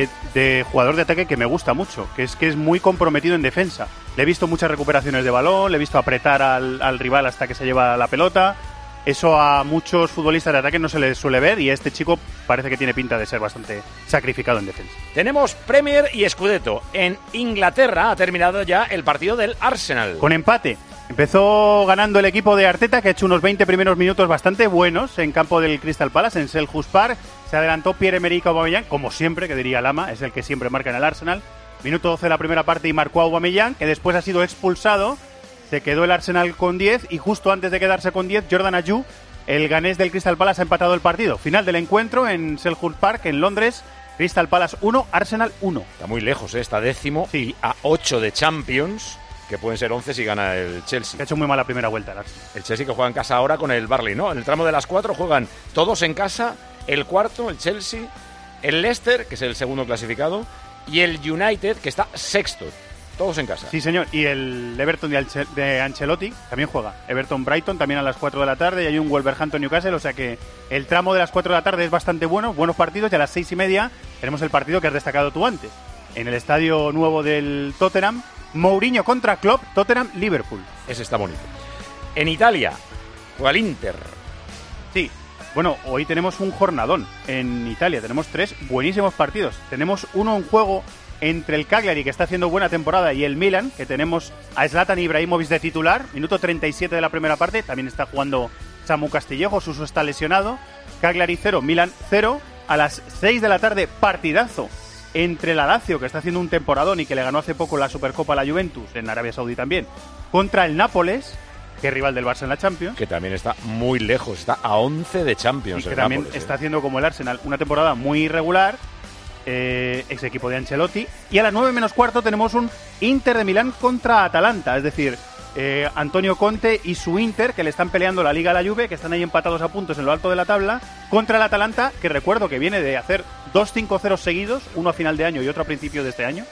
de jugador de ataque, que me gusta mucho, que es muy comprometido en defensa. Le he visto muchas recuperaciones de balón, le he visto apretar al rival hasta que se lleva la pelota. Eso a muchos futbolistas de ataque no se les suele ver y este chico parece que tiene pinta de ser bastante sacrificado en defensa. Tenemos Premier y Scudetto. En Inglaterra ha terminado ya el partido del Arsenal. Con empate. Empezó ganando el equipo de Arteta, que ha hecho unos 20 primeros minutos bastante buenos en campo del Crystal Palace, en Selhurst Park. Se adelantó Pierre-Emerick Aubameyang, como siempre, que diría Lama, es el que siempre marca en el Arsenal. Minuto 12 de la primera parte y marcó Aubameyang, que después ha sido expulsado. Se quedó el Arsenal con 10 y justo antes de quedarse con 10, Jordan Ayew, el ganés del Crystal Palace, ha empatado el partido. Final del encuentro en Selhurst Park, en Londres. Crystal Palace 1, Arsenal 1. Está muy lejos, está décimo, sí, y a 8 de Champions, que pueden ser 11 si gana el Chelsea. Ha hecho muy mala primera vuelta el Arsenal. El Chelsea, que juega en casa ahora con el Burnley, ¿no? En el tramo de las 4 juegan todos en casa, el cuarto, el Chelsea, el Leicester, que es el segundo clasificado, y el United, que está sexto. Todos en casa. Sí, señor. Y el Everton de Ancelotti también juega. Everton-Brighton también a las 4 de la tarde y hay un Wolverhampton-Newcastle. O sea que el tramo de las 4 de la tarde es bastante bueno. Buenos partidos. Y a las 6:30 tenemos el partido que has destacado tú antes. En el estadio nuevo del Tottenham. Mourinho contra Klopp. Tottenham-Liverpool. Ese está bonito. En Italia juega el Inter. Sí. Bueno, hoy tenemos un jornadón en Italia. Tenemos 3 buenísimos partidos. Tenemos uno en juego entre el Cagliari, que está haciendo buena temporada, y el Milan, que tenemos a Zlatan Ibrahimovic de titular. Minuto 37 de la primera parte. También está jugando Samu Castillejo. Suso está lesionado. Cagliari 0, Milan 0. A las 6 de la tarde, partidazo entre la Lazio, que está haciendo un temporadón y que le ganó hace poco la Supercopa a la Juventus, en Arabia Saudí también, contra el Nápoles, que es rival del Barça en la Champions. Que también está muy lejos, está a 11 de Champions. Y que también Nápoles, está haciendo como el Arsenal una temporada muy irregular, ex equipo de Ancelotti. Y a las 9 menos cuarto tenemos un Inter de Milán contra Atalanta, es decir, Antonio Conte y su Inter, que le están peleando la Liga a la Juve, que están ahí empatados a puntos en lo alto de la tabla, contra el Atalanta, que recuerdo que viene de hacer 2 5-0 seguidos, uno a final de año y otro a principio de este año,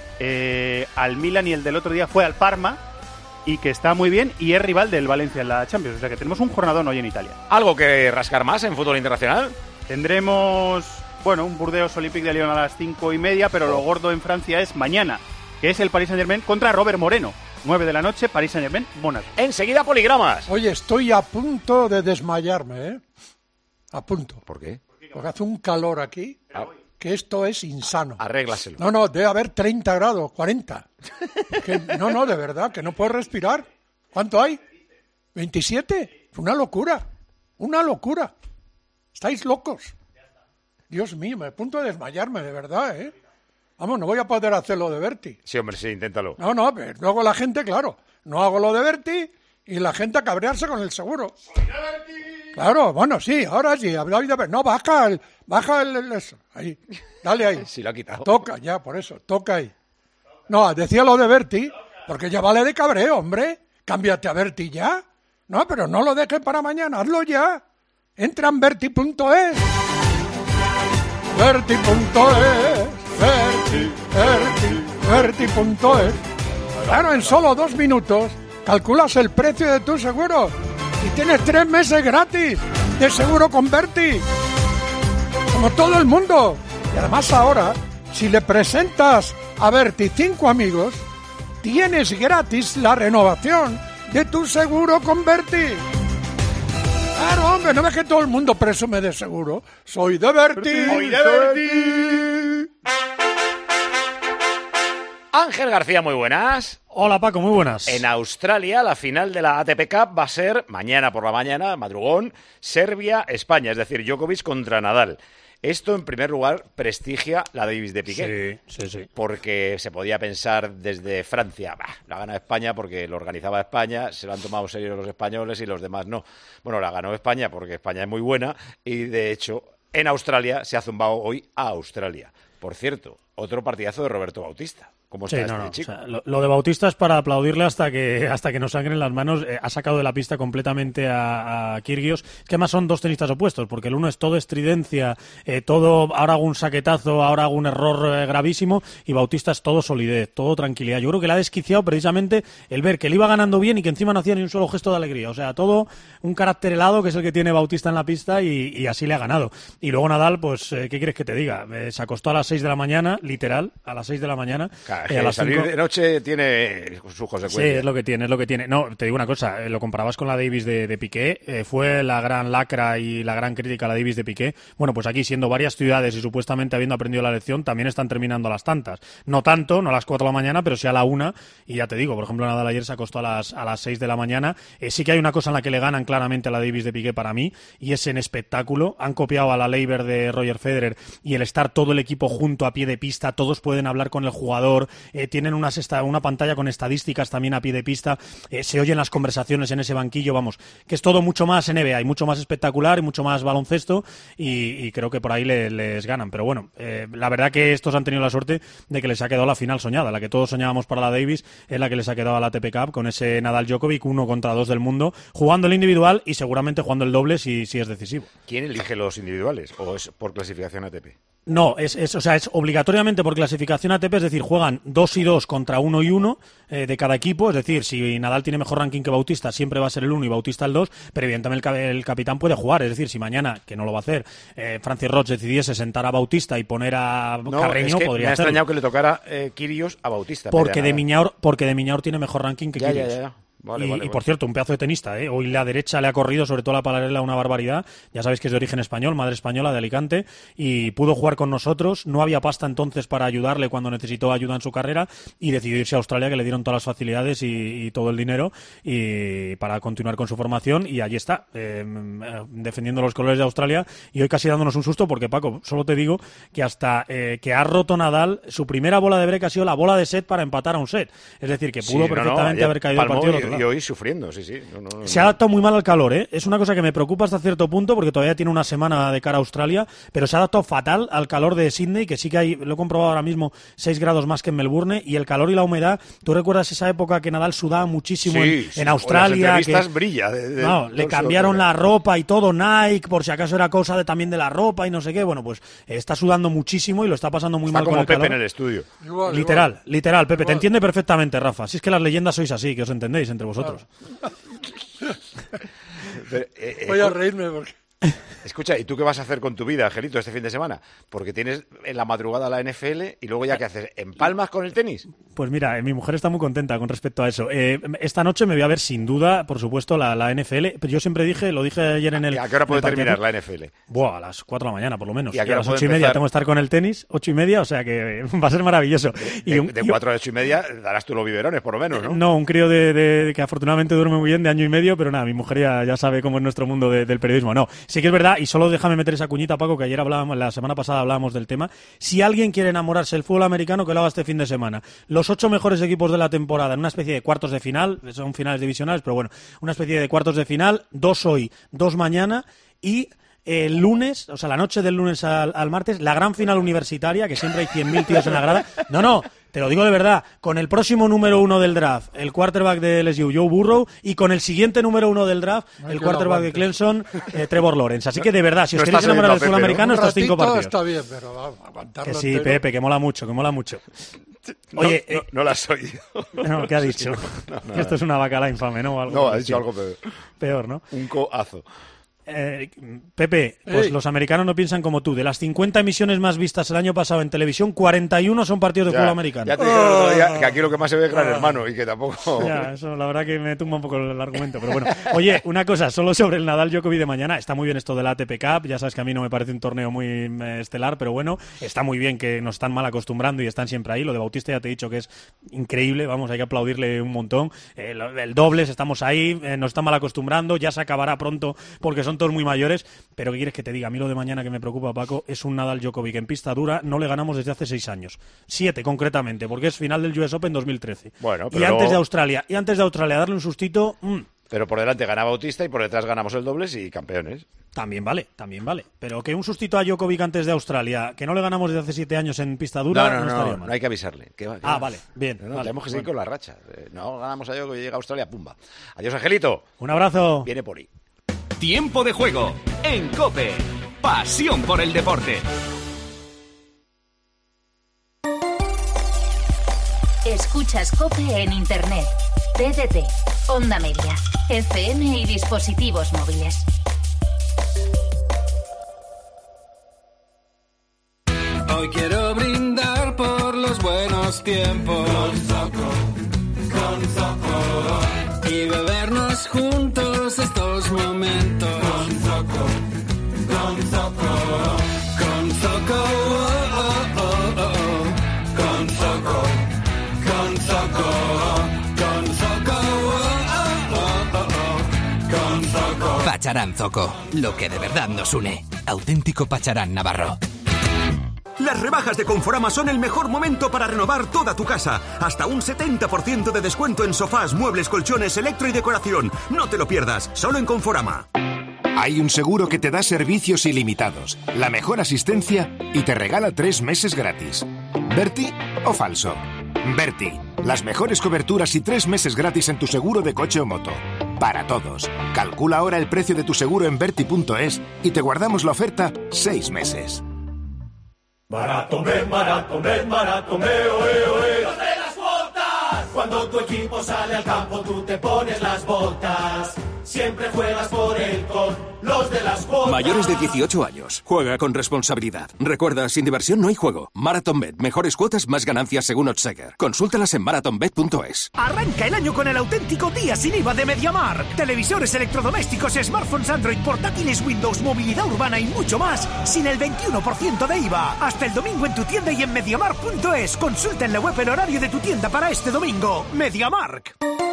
al Milan, y el del otro día fue al Parma, y que está muy bien y es rival del Valencia en la Champions. O sea que tenemos un jornadón hoy en Italia. ¿Algo que rascar más en fútbol internacional? Tendremos, bueno, un Burdeos Olympique de Lyon a las 5:30, pero lo gordo en Francia es mañana, que es el Paris Saint-Germain contra Robert Moreno. 9 de la noche, Paris Saint-Germain, Mónaco. Enseguida, poligramas. Oye, estoy a punto de desmayarme, ¿eh? A punto. ¿Por qué? Porque hace un calor aquí, que esto es insano. Arréglaselo. No, debe haber 30 grados, 40. No, de verdad, que no puedo respirar. ¿Cuánto hay? ¿27? Una locura. Estáis locos. Dios mío, me apunto a desmayarme, de verdad, ¿eh? Vamos, no voy a poder hacer lo de Berti. Sí, hombre, sí, inténtalo. No, pero luego la gente, claro, no hago lo de Berti y la gente a cabrearse con el seguro. Claro, bueno, sí, ahora sí, no, baja el eso, ahí, dale ahí. Sí, lo ha quitado. Toca, ya, por eso, toca ahí. No, decía lo de Berti, porque ya vale de cabreo, hombre, cámbiate a Berti ya. No, pero no lo dejes para mañana, hazlo ya. Entra en Berti.es. Berti.es. Claro, en solo 2 minutos calculas el precio de tu seguro y tienes 3 meses gratis de seguro con Berti. Como todo el mundo. Y además ahora, si le presentas a Berti 5 amigos, tienes gratis la renovación de tu seguro con Berti. Claro, hombre, no ves que todo el mundo presume de seguro. Soy de Berti. Soy de Berti. Ángel García, muy buenas. Hola Paco, muy buenas. En Australia, la final de la ATP Cup va a ser mañana por la mañana, madrugón, Serbia-España, es decir, Djokovic contra Nadal. Esto, en primer lugar, prestigia la Davis de Piqué. Sí. Porque se podía pensar desde Francia, la gana España porque lo organizaba España, se lo han tomado serio los españoles y los demás no. Bueno, la ganó España porque España es muy buena y, de hecho, en Australia se ha zumbado hoy a Australia. Por cierto, otro partidazo de Roberto Bautista. ¿Cómo está chico? O sea, lo de Bautista es para aplaudirle hasta que nos sangren las manos. Ha sacado de la pista completamente a Kyrgios, que además son 2 tenistas opuestos, porque el uno es todo estridencia, todo, ahora hago un saquetazo, ahora hago un error gravísimo, y Bautista es todo solidez, todo tranquilidad. Yo creo que le ha desquiciado precisamente el ver que le iba ganando bien y que encima no hacía ni un solo gesto de alegría. O sea, todo un carácter helado, que es el que tiene Bautista en la pista, y así le ha ganado. Y luego Nadal, pues, ¿qué quieres que te diga? Se acostó a las 6 de la mañana, literal, a las 6 de la mañana. A salir 5... de noche tiene sus consecuencias. Sí, es lo que tiene. No, te digo una cosa, lo comparabas con la Davis de Piqué, fue la gran lacra y la gran crítica a la Davis de Piqué. Bueno, pues aquí, siendo varias ciudades y supuestamente habiendo aprendido la lección, también están terminando a las tantas. No tanto, no a las 4 de la mañana, pero sí a la 1, y ya te digo, por ejemplo, Nadal ayer se acostó a las 6 de la mañana. Sí que hay una cosa en la que le ganan claramente a la Davis de Piqué para mí, y es en espectáculo. Han copiado a la Leiber de Roger Federer, y el estar todo el equipo junto a pie de pista, todos pueden hablar con el jugador, tienen una pantalla con estadísticas también a pie de pista, se oyen las conversaciones en ese banquillo, vamos, que es todo mucho más NBA y mucho más espectacular y mucho más baloncesto, y creo que por ahí les ganan. Pero bueno, la verdad que estos han tenido la suerte de que les ha quedado la final soñada, la que todos soñábamos para la Davis, es la que les ha quedado a la ATP Cup, con ese Nadal Djokovic 1 contra 2 del mundo, jugando el individual y seguramente jugando el doble si es decisivo. ¿Quién elige los individuales o es por clasificación ATP? No, es obligatoriamente por clasificación ATP, es decir, juegan 2 y 2 contra 1 y 1 de cada equipo, es decir, si Nadal tiene mejor ranking que Bautista, siempre va a ser el 1 y Bautista el 2, pero evidentemente el capitán puede jugar, es decir, si mañana, que no lo va a hacer, Francis Roch decidiese sentar a Bautista y poner a Carreño, es que podría me ha hacerlo. extrañado que le tocara Kyrgios a Bautista. Porque de Miñaur tiene mejor ranking que Kyrgios. Ya. Vale. Y por cierto, un pedazo de tenista, hoy la derecha le ha corrido, sobre todo la palarela, una barbaridad. Ya sabéis que es de origen español, madre española, de Alicante, y pudo jugar con nosotros. No había pasta entonces para ayudarle cuando necesitó ayuda en su carrera, y decidió irse a Australia, que le dieron todas las facilidades y todo el dinero y para continuar con su formación, y allí está, defendiendo los colores de Australia, y hoy casi dándonos un susto, porque Paco, solo te digo que hasta que ha roto Nadal, su primera bola de break ha sido la bola de set para empatar a un set. Es decir, que pudo perfectamente haber caído el partido del otro lado. Y hoy sufriendo, sí. Se ha adaptado muy mal al calor, Es una cosa que me preocupa hasta cierto punto, porque todavía tiene una semana de cara a Australia, pero se ha adaptado fatal al calor de Sydney, que sí que hay, lo he comprobado ahora mismo, 6 grados más que en Melbourne, y el calor y la humedad. ¿Tú recuerdas esa época que Nadal sudaba muchísimo en Australia? Las entrevistas brilla. Le cambiaron la ropa y todo, Nike, por si acaso era cosa también de la ropa y no sé qué. Bueno, pues está sudando muchísimo y lo está pasando muy mal con el Pepe calor. En el estudio. Literal, Pepe, te entiende perfectamente, Rafa. Si es que las leyendas sois así, que os entendéis entre vosotros. Voy a reírme porque... Escucha, ¿y tú qué vas a hacer con tu vida, Angelito, este fin de semana? Porque tienes en la madrugada la NFL y luego ya, ¿qué haces? ¿Empalmas con el tenis? Pues mira, mi mujer está muy contenta con respecto a eso. Esta noche me voy a ver sin duda, por supuesto, la NFL. Pero yo siempre lo dije ayer en el... ¿A qué hora puede terminar la NFL? A las 4 de la mañana, por lo menos. ¿Y a las 8:30 tengo que estar con el tenis, 8:30, o sea que va a ser maravilloso. De 4 a 8:30 darás tú los biberones, por lo menos, ¿no? No, un crío de que afortunadamente duerme muy bien, de año y medio, pero nada, mi mujer ya sabe cómo es nuestro mundo del periodismo. No, sí que es verdad, y solo déjame meter esa cuñita, Paco, que la semana pasada hablábamos del tema. Si alguien quiere enamorarse del fútbol americano, que lo haga este fin de semana. Los 8 mejores equipos de la temporada, en una especie de cuartos de final, son finales divisionales, pero bueno, una especie de cuartos de final, 2 hoy, 2 mañana, y el lunes, o sea, la noche del lunes al martes, la gran final universitaria, que siempre hay 100.000 tíos en la grada. No, te lo digo de verdad, con el próximo número 1 del draft, el quarterback de LSU, Joe Burrow, y con el siguiente número 1 del draft, el quarterback de Clemson, Trevor Lawrence. Así que de verdad, si os queréis enamorar del fútbol americano, estos 5 partidos. Está bien, pero aguantarlo. Que sí, entero. Pepe, que mola mucho. Oye, no la has oído. No, ¿qué ha dicho? No, que esto es una bacala infame, ¿no? Algo no, ha dicho algo peor, ¿no? Un coazo. Pepe, pues los americanos no piensan como tú. De las 50 emisiones más vistas el año pasado en televisión, 41 son partidos de fútbol americano. Ya te dije el otro día que aquí lo que más se ve es Gran Hermano y que tampoco... Ya, eso la verdad que me tumba un poco el argumento, pero bueno. Oye, una cosa, solo sobre el Nadal Djokovic de mañana. Está muy bien esto de la ATP Cup, ya sabes que a mí no me parece un torneo muy estelar, pero bueno, está muy bien que nos están mal acostumbrando y están siempre ahí. Lo de Bautista ya te he dicho que es increíble, vamos, hay que aplaudirle un montón. El dobles, estamos ahí, nos están mal acostumbrando, ya se acabará pronto porque son todos muy mayores. Pero ¿qué quieres que te diga? A mí lo de mañana que me preocupa, Paco, es un Nadal Djokovic en pista dura. No le ganamos desde hace 6 años. 7 concretamente, porque es final del US Open 2013. Bueno, pero y antes de Australia darle un sustito... Pero por delante gana Bautista y por detrás ganamos el dobles y campeones. También vale. Pero que un sustito a Djokovic antes de Australia, que no le ganamos desde hace 7 años en pista dura, no estaría mal. No hay que avisarle. Vale, bien. Tenemos que seguir con la racha. No ganamos a Djokovic y llega a Australia, pumba. Adiós, Angelito. Un abrazo. Viene por ahí. Tiempo de juego en COPE. Pasión por el deporte. Escuchas COPE en Internet, TDT, Onda Media, FM y dispositivos móviles. Hoy quiero brindar por los buenos tiempos. Con Zoco. Y bebernos juntos estos momentos. Con Zoco. Con Zoco. Con Zoco. Con Zoco. Con Zoco. Con Zoco. Con Zoco. Pacharán Zoco, lo que de verdad nos une. Auténtico Pacharán Navarro. Las rebajas de Conforama son el mejor momento para renovar toda tu casa. Hasta un 70% de descuento en sofás, muebles, colchones, electro y decoración. No te lo pierdas, solo en Conforama. Hay un seguro que te da servicios ilimitados, la mejor asistencia y te regala 3 meses gratis. ¿Berti o falso? Berti, las mejores coberturas y 3 meses gratis en tu seguro de coche o moto. Para todos. Calcula ahora el precio de tu seguro en berti.es y te guardamos la oferta 6 meses. Maratón, maratón, maratón, oe, oe. ¡Los de las botas! Cuando tu equipo sale al campo, tú te pones las botas. Siempre juegas por él con los de las botas. Mayores de 18 años. Juega con responsabilidad. Recuerda, sin diversión no hay juego. MarathonBet. Mejores cuotas, más ganancias según Oddsheger. Consúltalas en marathonbet.es. Arranca el año con el auténtico día sin IVA de MediaMarkt. Televisores, electrodomésticos, smartphones Android, portátiles Windows, movilidad urbana y mucho más sin el 21% de IVA. Hasta el domingo en tu tienda y en MediaMarkt.es. Consulta en la web el horario de tu tienda para este domingo. MediaMarkt.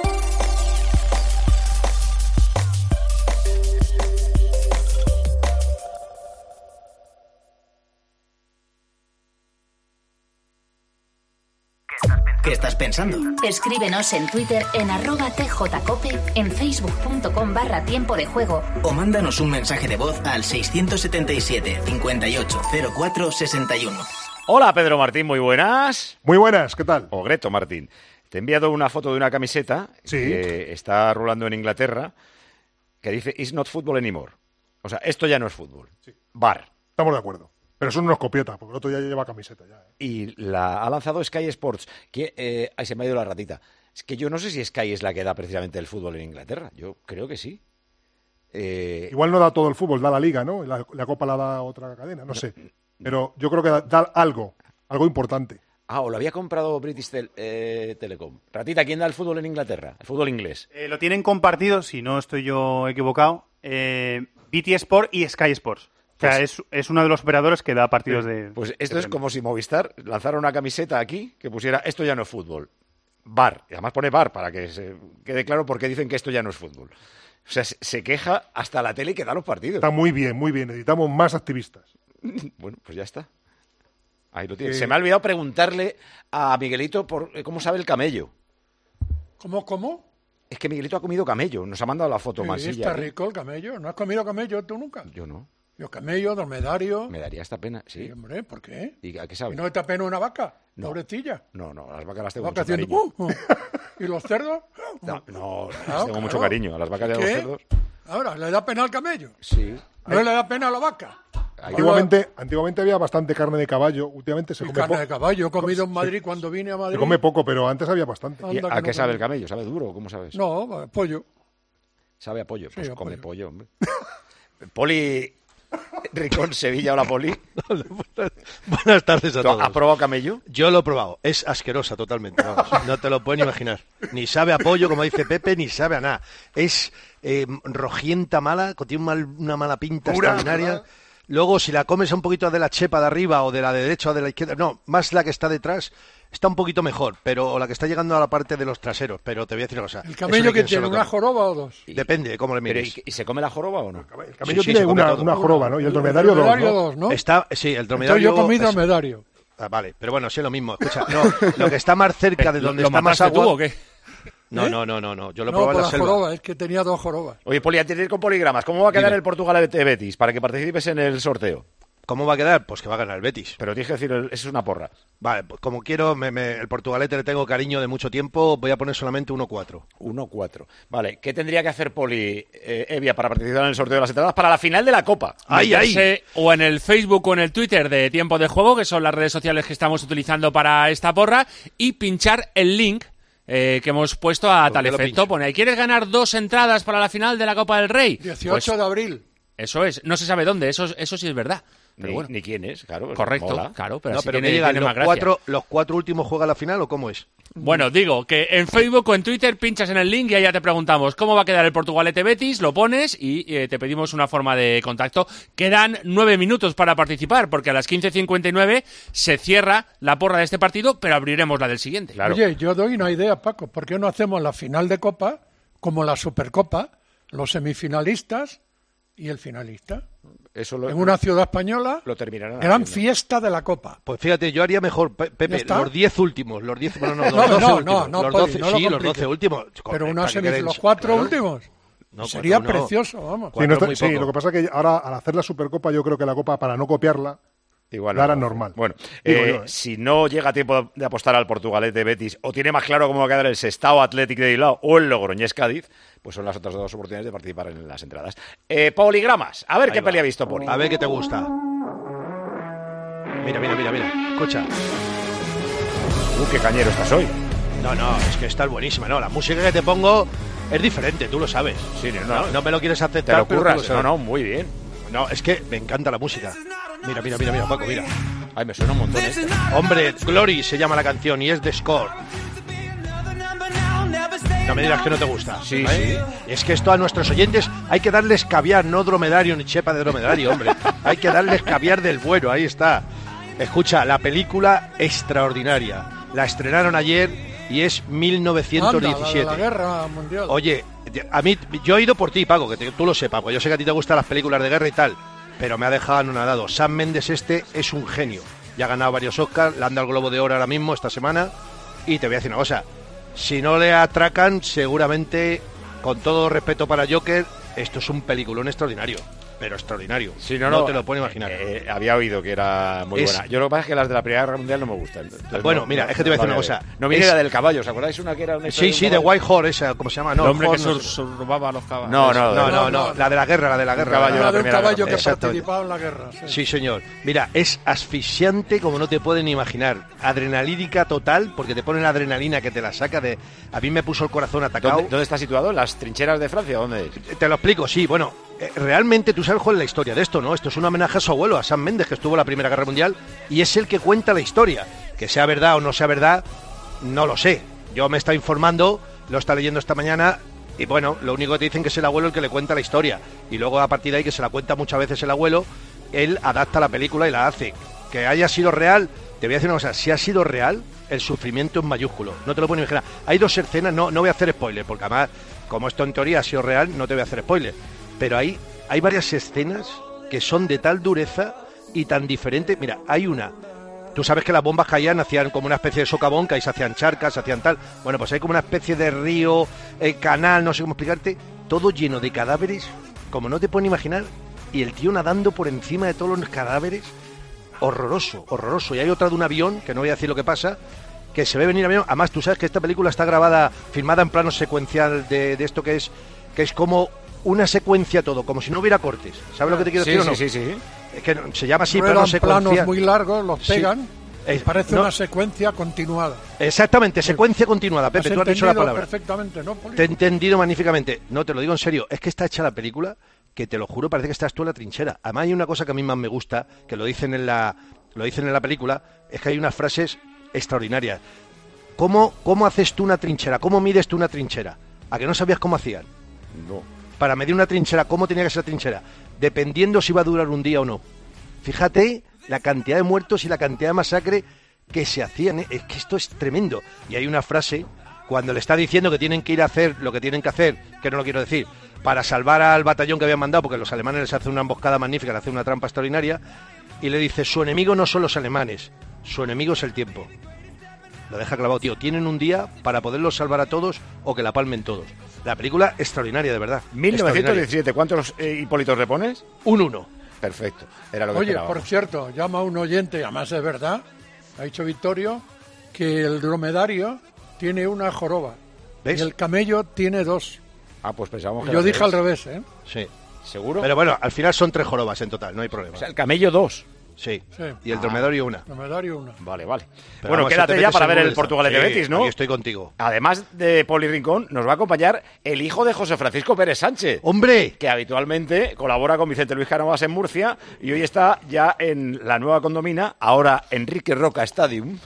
¿Qué estás pensando? Escríbenos en Twitter en @tjcope, en facebook.com/tiempo de juego. O mándanos un mensaje de voz al 677 58 04 61. Hola, Pedro Martín, muy buenas. Muy buenas, ¿qué tal? O Greto Martín. Te he enviado una foto de una camiseta que está rulando en Inglaterra que dice "It's not football anymore". O sea, esto ya no es fútbol. Sí. VAR. Estamos de acuerdo. Pero son unos copietas, porque el otro ya lleva camiseta ya. Y la ha lanzado Sky Sports. Que, se me ha ido la ratita. Es que yo no sé si Sky es la que da precisamente el fútbol en Inglaterra. Yo creo que sí. Igual no da todo el fútbol, da la Liga, ¿no? La Copa la da otra cadena, no sé. Pero yo creo que da algo importante. O lo había comprado British Telecom. Ratita, ¿quién da el fútbol en Inglaterra? El fútbol inglés. Lo tienen compartido, si no estoy yo equivocado, BT Sport y Sky Sports. O sea, es uno de los operadores que da partidos de... Pues esto es como si Movistar lanzara una camiseta aquí que pusiera "esto ya no es fútbol". VAR. Y además pone VAR para que se quede claro por qué dicen que esto ya no es fútbol. O sea, se queja hasta la tele que da los partidos. Está muy bien, muy bien. Necesitamos más activistas. Bueno, pues ya está. Ahí lo tienes. Se me ha olvidado preguntarle a Miguelito por cómo sabe el camello. ¿Cómo? Es que Miguelito ha comido camello. Nos ha mandado la foto masilla. Está rico el camello. ¿No has comido camello tú nunca? Yo no. Yo camello, dromedario. Me daría esta pena, sí. Hombre, ¿por qué? ¿Y a qué sabe? ¿Y no te da pena una vaca? No. Pobrecilla. No, las vacas las tengo ¿Vaca mucho haciendo cariño. ¿Y los cerdos? No, las tengo mucho cariño. A las vacas y a los cerdos. Ahora, ¿le da pena al camello? Sí. ¿No le da pena a la vaca? Antiguamente había bastante carne de caballo. Últimamente se come carne de caballo. He comido en Madrid cuando vine a Madrid. Se come poco, pero antes había bastante. ¿Y a qué sabe el camello? ¿Sabe duro? ¿Cómo sabes? No, pollo. ¿Sabe a pollo? Pues sí, come pollo, hombre. Poli Ricón, Sevilla. Hola, Poli. Buenas tardes a todos. ¿Has probado camello? Yo lo he probado. Es asquerosa totalmente. Vamos. No te lo puedes ni imaginar. Ni sabe a pollo, como dice Pepe, ni sabe a nada. Es rojienta mala, tiene una mala pinta extraordinaria. Luego, si la comes un poquito de la chepa de arriba o de la de derecha o de la izquierda, no, más la que está detrás, está un poquito mejor, pero la que está llegando a la parte de los traseros. Pero te voy a decir una cosa. ¿El camello que tiene una joroba o dos? Depende de cómo le mires. ¿Y se come la joroba o no? El camello tiene una joroba, ¿no? Y el dromedario dos, ¿no? Sí, el dromedario... Entonces yo comí dromedario. Vale, pero bueno, sí es lo mismo. Escucha, no, lo que está más cerca de donde está más agua... ¿Tú o qué? No, yo lo probé en la selva. Joroba, es que tenía dos jorobas. Oye, Poli, antes de ir con poligramas, ¿cómo va a quedar el Portugal de Betis para que participes en el sorteo? ¿Cómo va a quedar? Pues que va a ganar el Betis. Pero tienes que decir, eso es una porra. Vale, pues como quiero, el Portugalete le tengo cariño de mucho tiempo, voy a poner solamente 1-4. 1-4. Vale, ¿qué tendría que hacer Poli, Evia, para participar en el sorteo de las entradas para la final de la Copa? Meterse o en el Facebook o en el Twitter de Tiempo de Juego, que son las redes sociales que estamos utilizando para esta porra, y pinchar el link que hemos puesto a tal efecto. Pone, ¿quieres ganar 2 entradas para la final de la Copa del Rey? 18 de abril. Eso es, no se sabe dónde, eso sí es verdad. Pero bueno. Ni quién es, claro. Correcto, mola. claro, pero no, así pero tiene ¿los más gracia. ¿Los 4 últimos juegan la final o cómo es? Bueno, digo que en Facebook o en Twitter pinchas en el link y ahí ya te preguntamos cómo va a quedar el Portugalete Betis, lo pones y te pedimos una forma de contacto. Quedan 9 minutos para participar, porque a las 15:59 se cierra la porra de este partido, pero abriremos la del siguiente. Claro. Oye, yo doy una idea, Paco. ¿Por qué no hacemos la final de Copa como la Supercopa, los semifinalistas y el finalista? Eso en una ciudad española, lo terminarán gran haciendo. Fiesta de la Copa. Pues fíjate, yo haría mejor, Pepe, los 10 últimos, los 10, bueno, los 12 últimos. No, los 12, no sí, los 12 últimos. Pero los 4 últimos. No, sería precioso, vamos. Sí, lo que pasa es que ahora, al hacer la Supercopa, yo creo que la Copa, para no copiarla, igual la harán normal. Bueno, si no llega tiempo de apostar al Portugalete Betis, o tiene más claro cómo va a quedar el Sestao Athletic de Bilbao o el Logroñés Cádiz, pues son las otras 2 oportunidades de participar en las entradas. Poligramas, a ver qué peli ha visto Poli. A ver qué te gusta. Mira. Escucha. Qué cañero estás hoy. No, es que estás buenísima, ¿no? La música que te pongo es diferente, tú lo sabes. Sí, no me lo quieres aceptar, te lo curras. No, muy bien. No, es que me encanta la música. Mira, Paco, mira. Ay, me suena un montón. Hombre, Glory se llama la canción y es de Score. No me dirás que no te gusta. Sí. Es que esto a nuestros oyentes hay que darles caviar, no dromedario ni chepa de dromedario, hombre. Hay que darles caviar del bueno, ahí está. Escucha, la película extraordinaria. La estrenaron ayer y es 1917. La Guerra Mundial. Oye, a mí, yo he ido por ti, Paco, que tú lo sepas, porque yo sé que a ti te gustan las películas de guerra y tal, pero me ha dejado anonadado. Sam Mendes es un genio. Ya ha ganado varios Oscars, le han dado el Globo de Oro ahora mismo, esta semana, y te voy a decir una cosa. Si no le atracan, seguramente, con todo respeto para Joker, esto es un peliculón extraordinario. Pero extraordinario. Sí, no te lo puedo imaginar. Había oído que era muy buena. Yo lo que pasa es que las de la Primera Guerra Mundial no me gustan. Bueno, mira, es que te voy a decir una cosa. No viene la del caballo, ¿os acordáis una que era una Sí, de White Horse, esa, ¿cómo se llama? No, el hombre que robaba a los caballos. No, la de la guerra, La de un caballo que participaba en la guerra. Sí, señor. Mira, es asfixiante como no te pueden imaginar. Adrenalínica total, porque te ponen adrenalina que te la saca de... A mí me puso el corazón atacado. ¿Dónde está situado? ¿En las trincheras de Francia? ¿Dónde es? Te lo explico, sí, bueno... realmente tú sabes cuál es la historia de esto, ¿no? Esto es un homenaje a su abuelo, a Sam Mendes, que estuvo en la Primera Guerra Mundial, y es el que cuenta la historia. Que sea verdad o no sea verdad, no lo sé. Yo me está informando, lo está leyendo esta mañana, y bueno, lo único que te dicen que es el abuelo el que le cuenta la historia. Y luego a partir de ahí, que se la cuenta muchas veces el abuelo, él adapta la película y la hace. Que haya sido real, te voy a decir una cosa, si ha sido real, el sufrimiento en mayúsculo. No te lo puedo imaginar. Hay 2 escenas, no voy a hacer spoiler, porque además, como esto en teoría ha sido real, no te voy a hacer spoiler. Pero hay varias escenas que son de tal dureza y tan diferente. Mira, hay una. Tú sabes que las bombas caían, hacían como una especie de socavón, que ahí se hacían charcas, se hacían tal. Bueno, pues hay como una especie de río, canal, no sé cómo explicarte, todo lleno de cadáveres, como no te pueden imaginar, y el tío nadando por encima de todos los cadáveres. Horroroso, horroroso. Y hay otra de un avión, que no voy a decir lo que pasa, que se ve venir avión. Además, tú sabes que esta película está grabada, filmada en plano secuencial de esto que es como una secuencia todo, como si no hubiera cortes. ¿Sabes lo que te quiero decir o no? Sí. Es que se llama así, plano secuencial. Planos muy largos, los pegan. Sí. Parece una secuencia continuada. Exactamente, secuencia continuada. Pepe, tú has dicho la palabra. Perfectamente, ¿no, Poli? Te he entendido magníficamente. No, te lo digo en serio. Es que está hecha la película que, te lo juro, parece que estás tú en la trinchera. Además hay una cosa que a mí más me gusta, que lo dicen en la película, es que hay unas frases extraordinarias. ¿Cómo haces tú una trinchera? ¿Cómo mides tú una trinchera? ¿A que no sabías cómo hacían? No. Para medir una trinchera, ¿cómo tenía que ser la trinchera? Dependiendo si iba a durar un día o no. Fíjate la cantidad de muertos y la cantidad de masacre que se hacían. Es que esto es tremendo. Y hay una frase, cuando le está diciendo que tienen que ir a hacer lo que tienen que hacer, que no lo quiero decir, para salvar al batallón que habían mandado, porque los alemanes les hacen una emboscada magnífica, le hacen una trampa extraordinaria, y le dice, su enemigo no son los alemanes, su enemigo es el tiempo. Lo deja clavado, tío. Tienen un día para poderlos salvar a todos o que la palmen todos. La película extraordinaria, de verdad. 1917, ¿cuántos Hipólitos le pones? Un 1. Perfecto, era lo que Oye, esperaba. por cierto, llama un oyente, además es verdad, ha dicho Vittorio, que el dromedario tiene una joroba. ¿Ves? Y el camello tiene 2. Ah, pues pensábamos que Yo era dije al revés. revés, ¿eh? Sí. ¿Seguro? Pero bueno, al final son 3 jorobas en total, no hay problema. O sea, el camello 2. Sí. Sí. Y el dromedario 1. Dromedario 1. Vale, vale. Pero Bueno, vamos, quédate te ya metes para ver seguro el esta. Portugalete-Betis, ¿no? Aquí estoy contigo. Además de Poli Rincón, nos va a acompañar el hijo de José Francisco Pérez Sánchez. ¡Hombre! Que habitualmente colabora con Vicente Luis Cánovas en Murcia y hoy está ya en la nueva condomina, ahora Enrique Roca Stadium.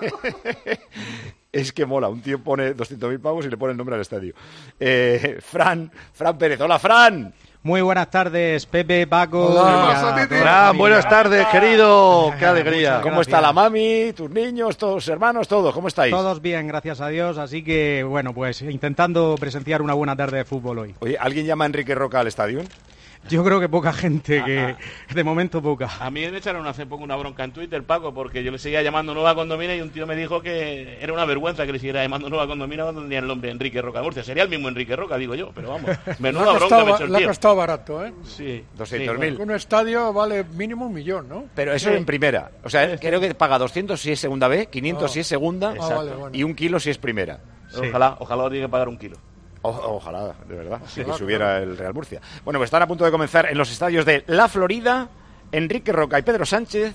Es que mola, un tío pone 200.000 pavos y le pone el nombre al estadio. Fran Pérez. ¡Hola, Fran! Muy buenas tardes, Pepe, Paco. Fran, buenas tardes, querido. ¡Qué alegría! ¿Cómo está la mami, tus niños, tus hermanos, todos? ¿Cómo estáis? Todos bien, gracias a Dios. Así que, bueno, pues intentando presenciar una buena tarde de fútbol hoy. Oye, ¿alguien llama a Enrique Roca al estadio? Yo creo que poca gente, que de momento poca. A mí me echaron hace poco una bronca en Twitter, Paco, porque yo le seguía llamando Nueva Condomina y un tío me dijo que era una vergüenza que le siguiera llamando Nueva Condomina cuando tenía el nombre Enrique Roca Murcia. Sería el mismo Enrique Roca, digo yo, pero vamos, menuda bronca me echó el tío. Le ha costado barato, ¿eh? Sí. 200.000. Un estadio vale mínimo 1 millón, ¿no? Pero eso en primera. O sea, creo que paga 200 si es segunda B, 500 si es segunda vale. y 1 kilo si es primera. Sí. Ojalá lo tiene que pagar 1 kilo. Ojalá, de verdad, si subiera el Real Murcia. Bueno, pues están a punto de comenzar en los estadios de La Florida, Enrique Roca y Pedro Sancho,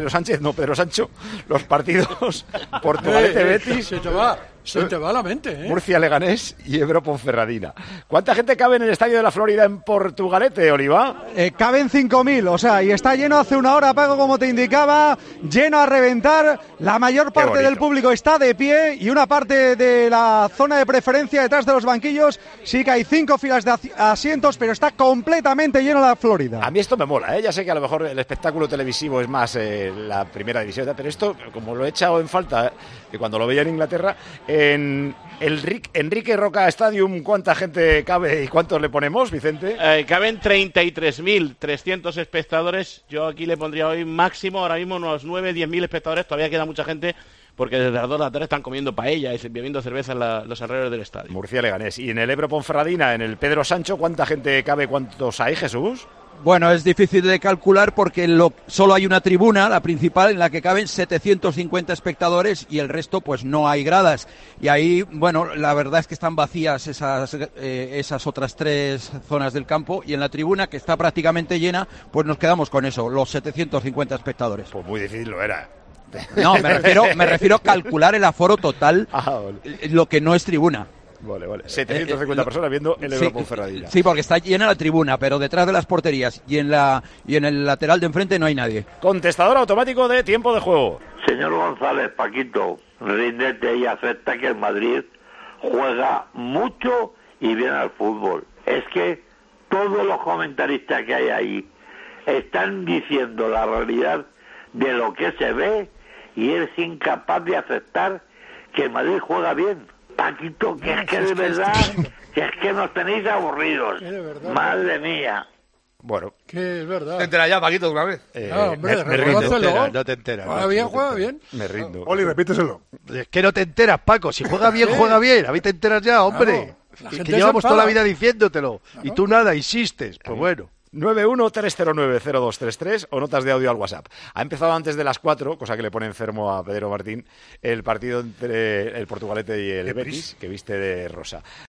los partidos Portugalete-Betis. Se te va la mente, ¿eh? Murcia-Leganés y Ebro-Ponferradina. ¿Cuánta gente cabe en el estadio de La Florida en Portugalete, Oliva? Caben 5.000, o sea, y está lleno hace una hora, Paco, como te indicaba, lleno a reventar. La mayor parte del público está de pie y una parte de la zona de preferencia detrás de los banquillos sí que hay 5 filas de asientos, pero está completamente lleno La Florida. A mí esto me mola, ¿eh? Ya sé que a lo mejor el espectáculo televisivo es más la primera división, pero esto, como lo he echado en falta, que cuando lo veía en Inglaterra, en el Enrique Roca Stadium, ¿cuánta gente cabe y cuántos le ponemos, Vicente? Caben 33.300 espectadores. Yo aquí le pondría hoy máximo, ahora mismo unos 9-10.000 espectadores. Todavía queda mucha gente porque desde las 2 de la tarde están comiendo paella y bebiendo cerveza en los alrededores del estadio. Murcia-Leganés. Y en el Ebro-Ponferradina, en el Pedro Sancho, ¿cuánta gente cabe? ¿Cuántos hay, Jesús? Bueno, es difícil de calcular porque solo hay una tribuna, la principal, en la que caben 750 espectadores y el resto pues no hay gradas. Y ahí, bueno, la verdad es que están vacías esas otras 3 zonas del campo y en la tribuna, que está prácticamente llena, pues nos quedamos con eso, los 750 espectadores. Pues muy difícil lo era. No, me refiero a calcular el aforo total, lo que no es tribuna. Vale. 750 personas viendo el Ebro-Ponferradina. Sí, porque está llena la tribuna, pero detrás de las porterías y en el lateral de enfrente no hay nadie. Contestador automático de tiempo de juego. Señor González, Paquito, ríndete y acepta que el Madrid juega mucho y bien al fútbol. Es que todos los comentaristas que hay ahí están diciendo la realidad de lo que se ve y eres incapaz de aceptar que el Madrid juega bien. Paquito, que es que de verdad, que es que nos tenéis aburridos. Madre mía. Bueno. Que es verdad. Te enteras ya, Paquito, una vez. Hombre, me rindo. No te enteras. Juega bien. Me rindo. Oli, repíteselo. Es que no te enteras, Paco. Si juega bien, juega bien. A mí te enteras ya, hombre. Claro, y que llevamos toda la vida diciéndotelo. Claro. Y tú nada, insistes. Pues bueno. 913090233 o notas de audio al WhatsApp. Ha empezado antes de las 4, cosa que le pone enfermo a Pedro Martín, el partido entre el Portugalete y el Betis, que viste de rosa.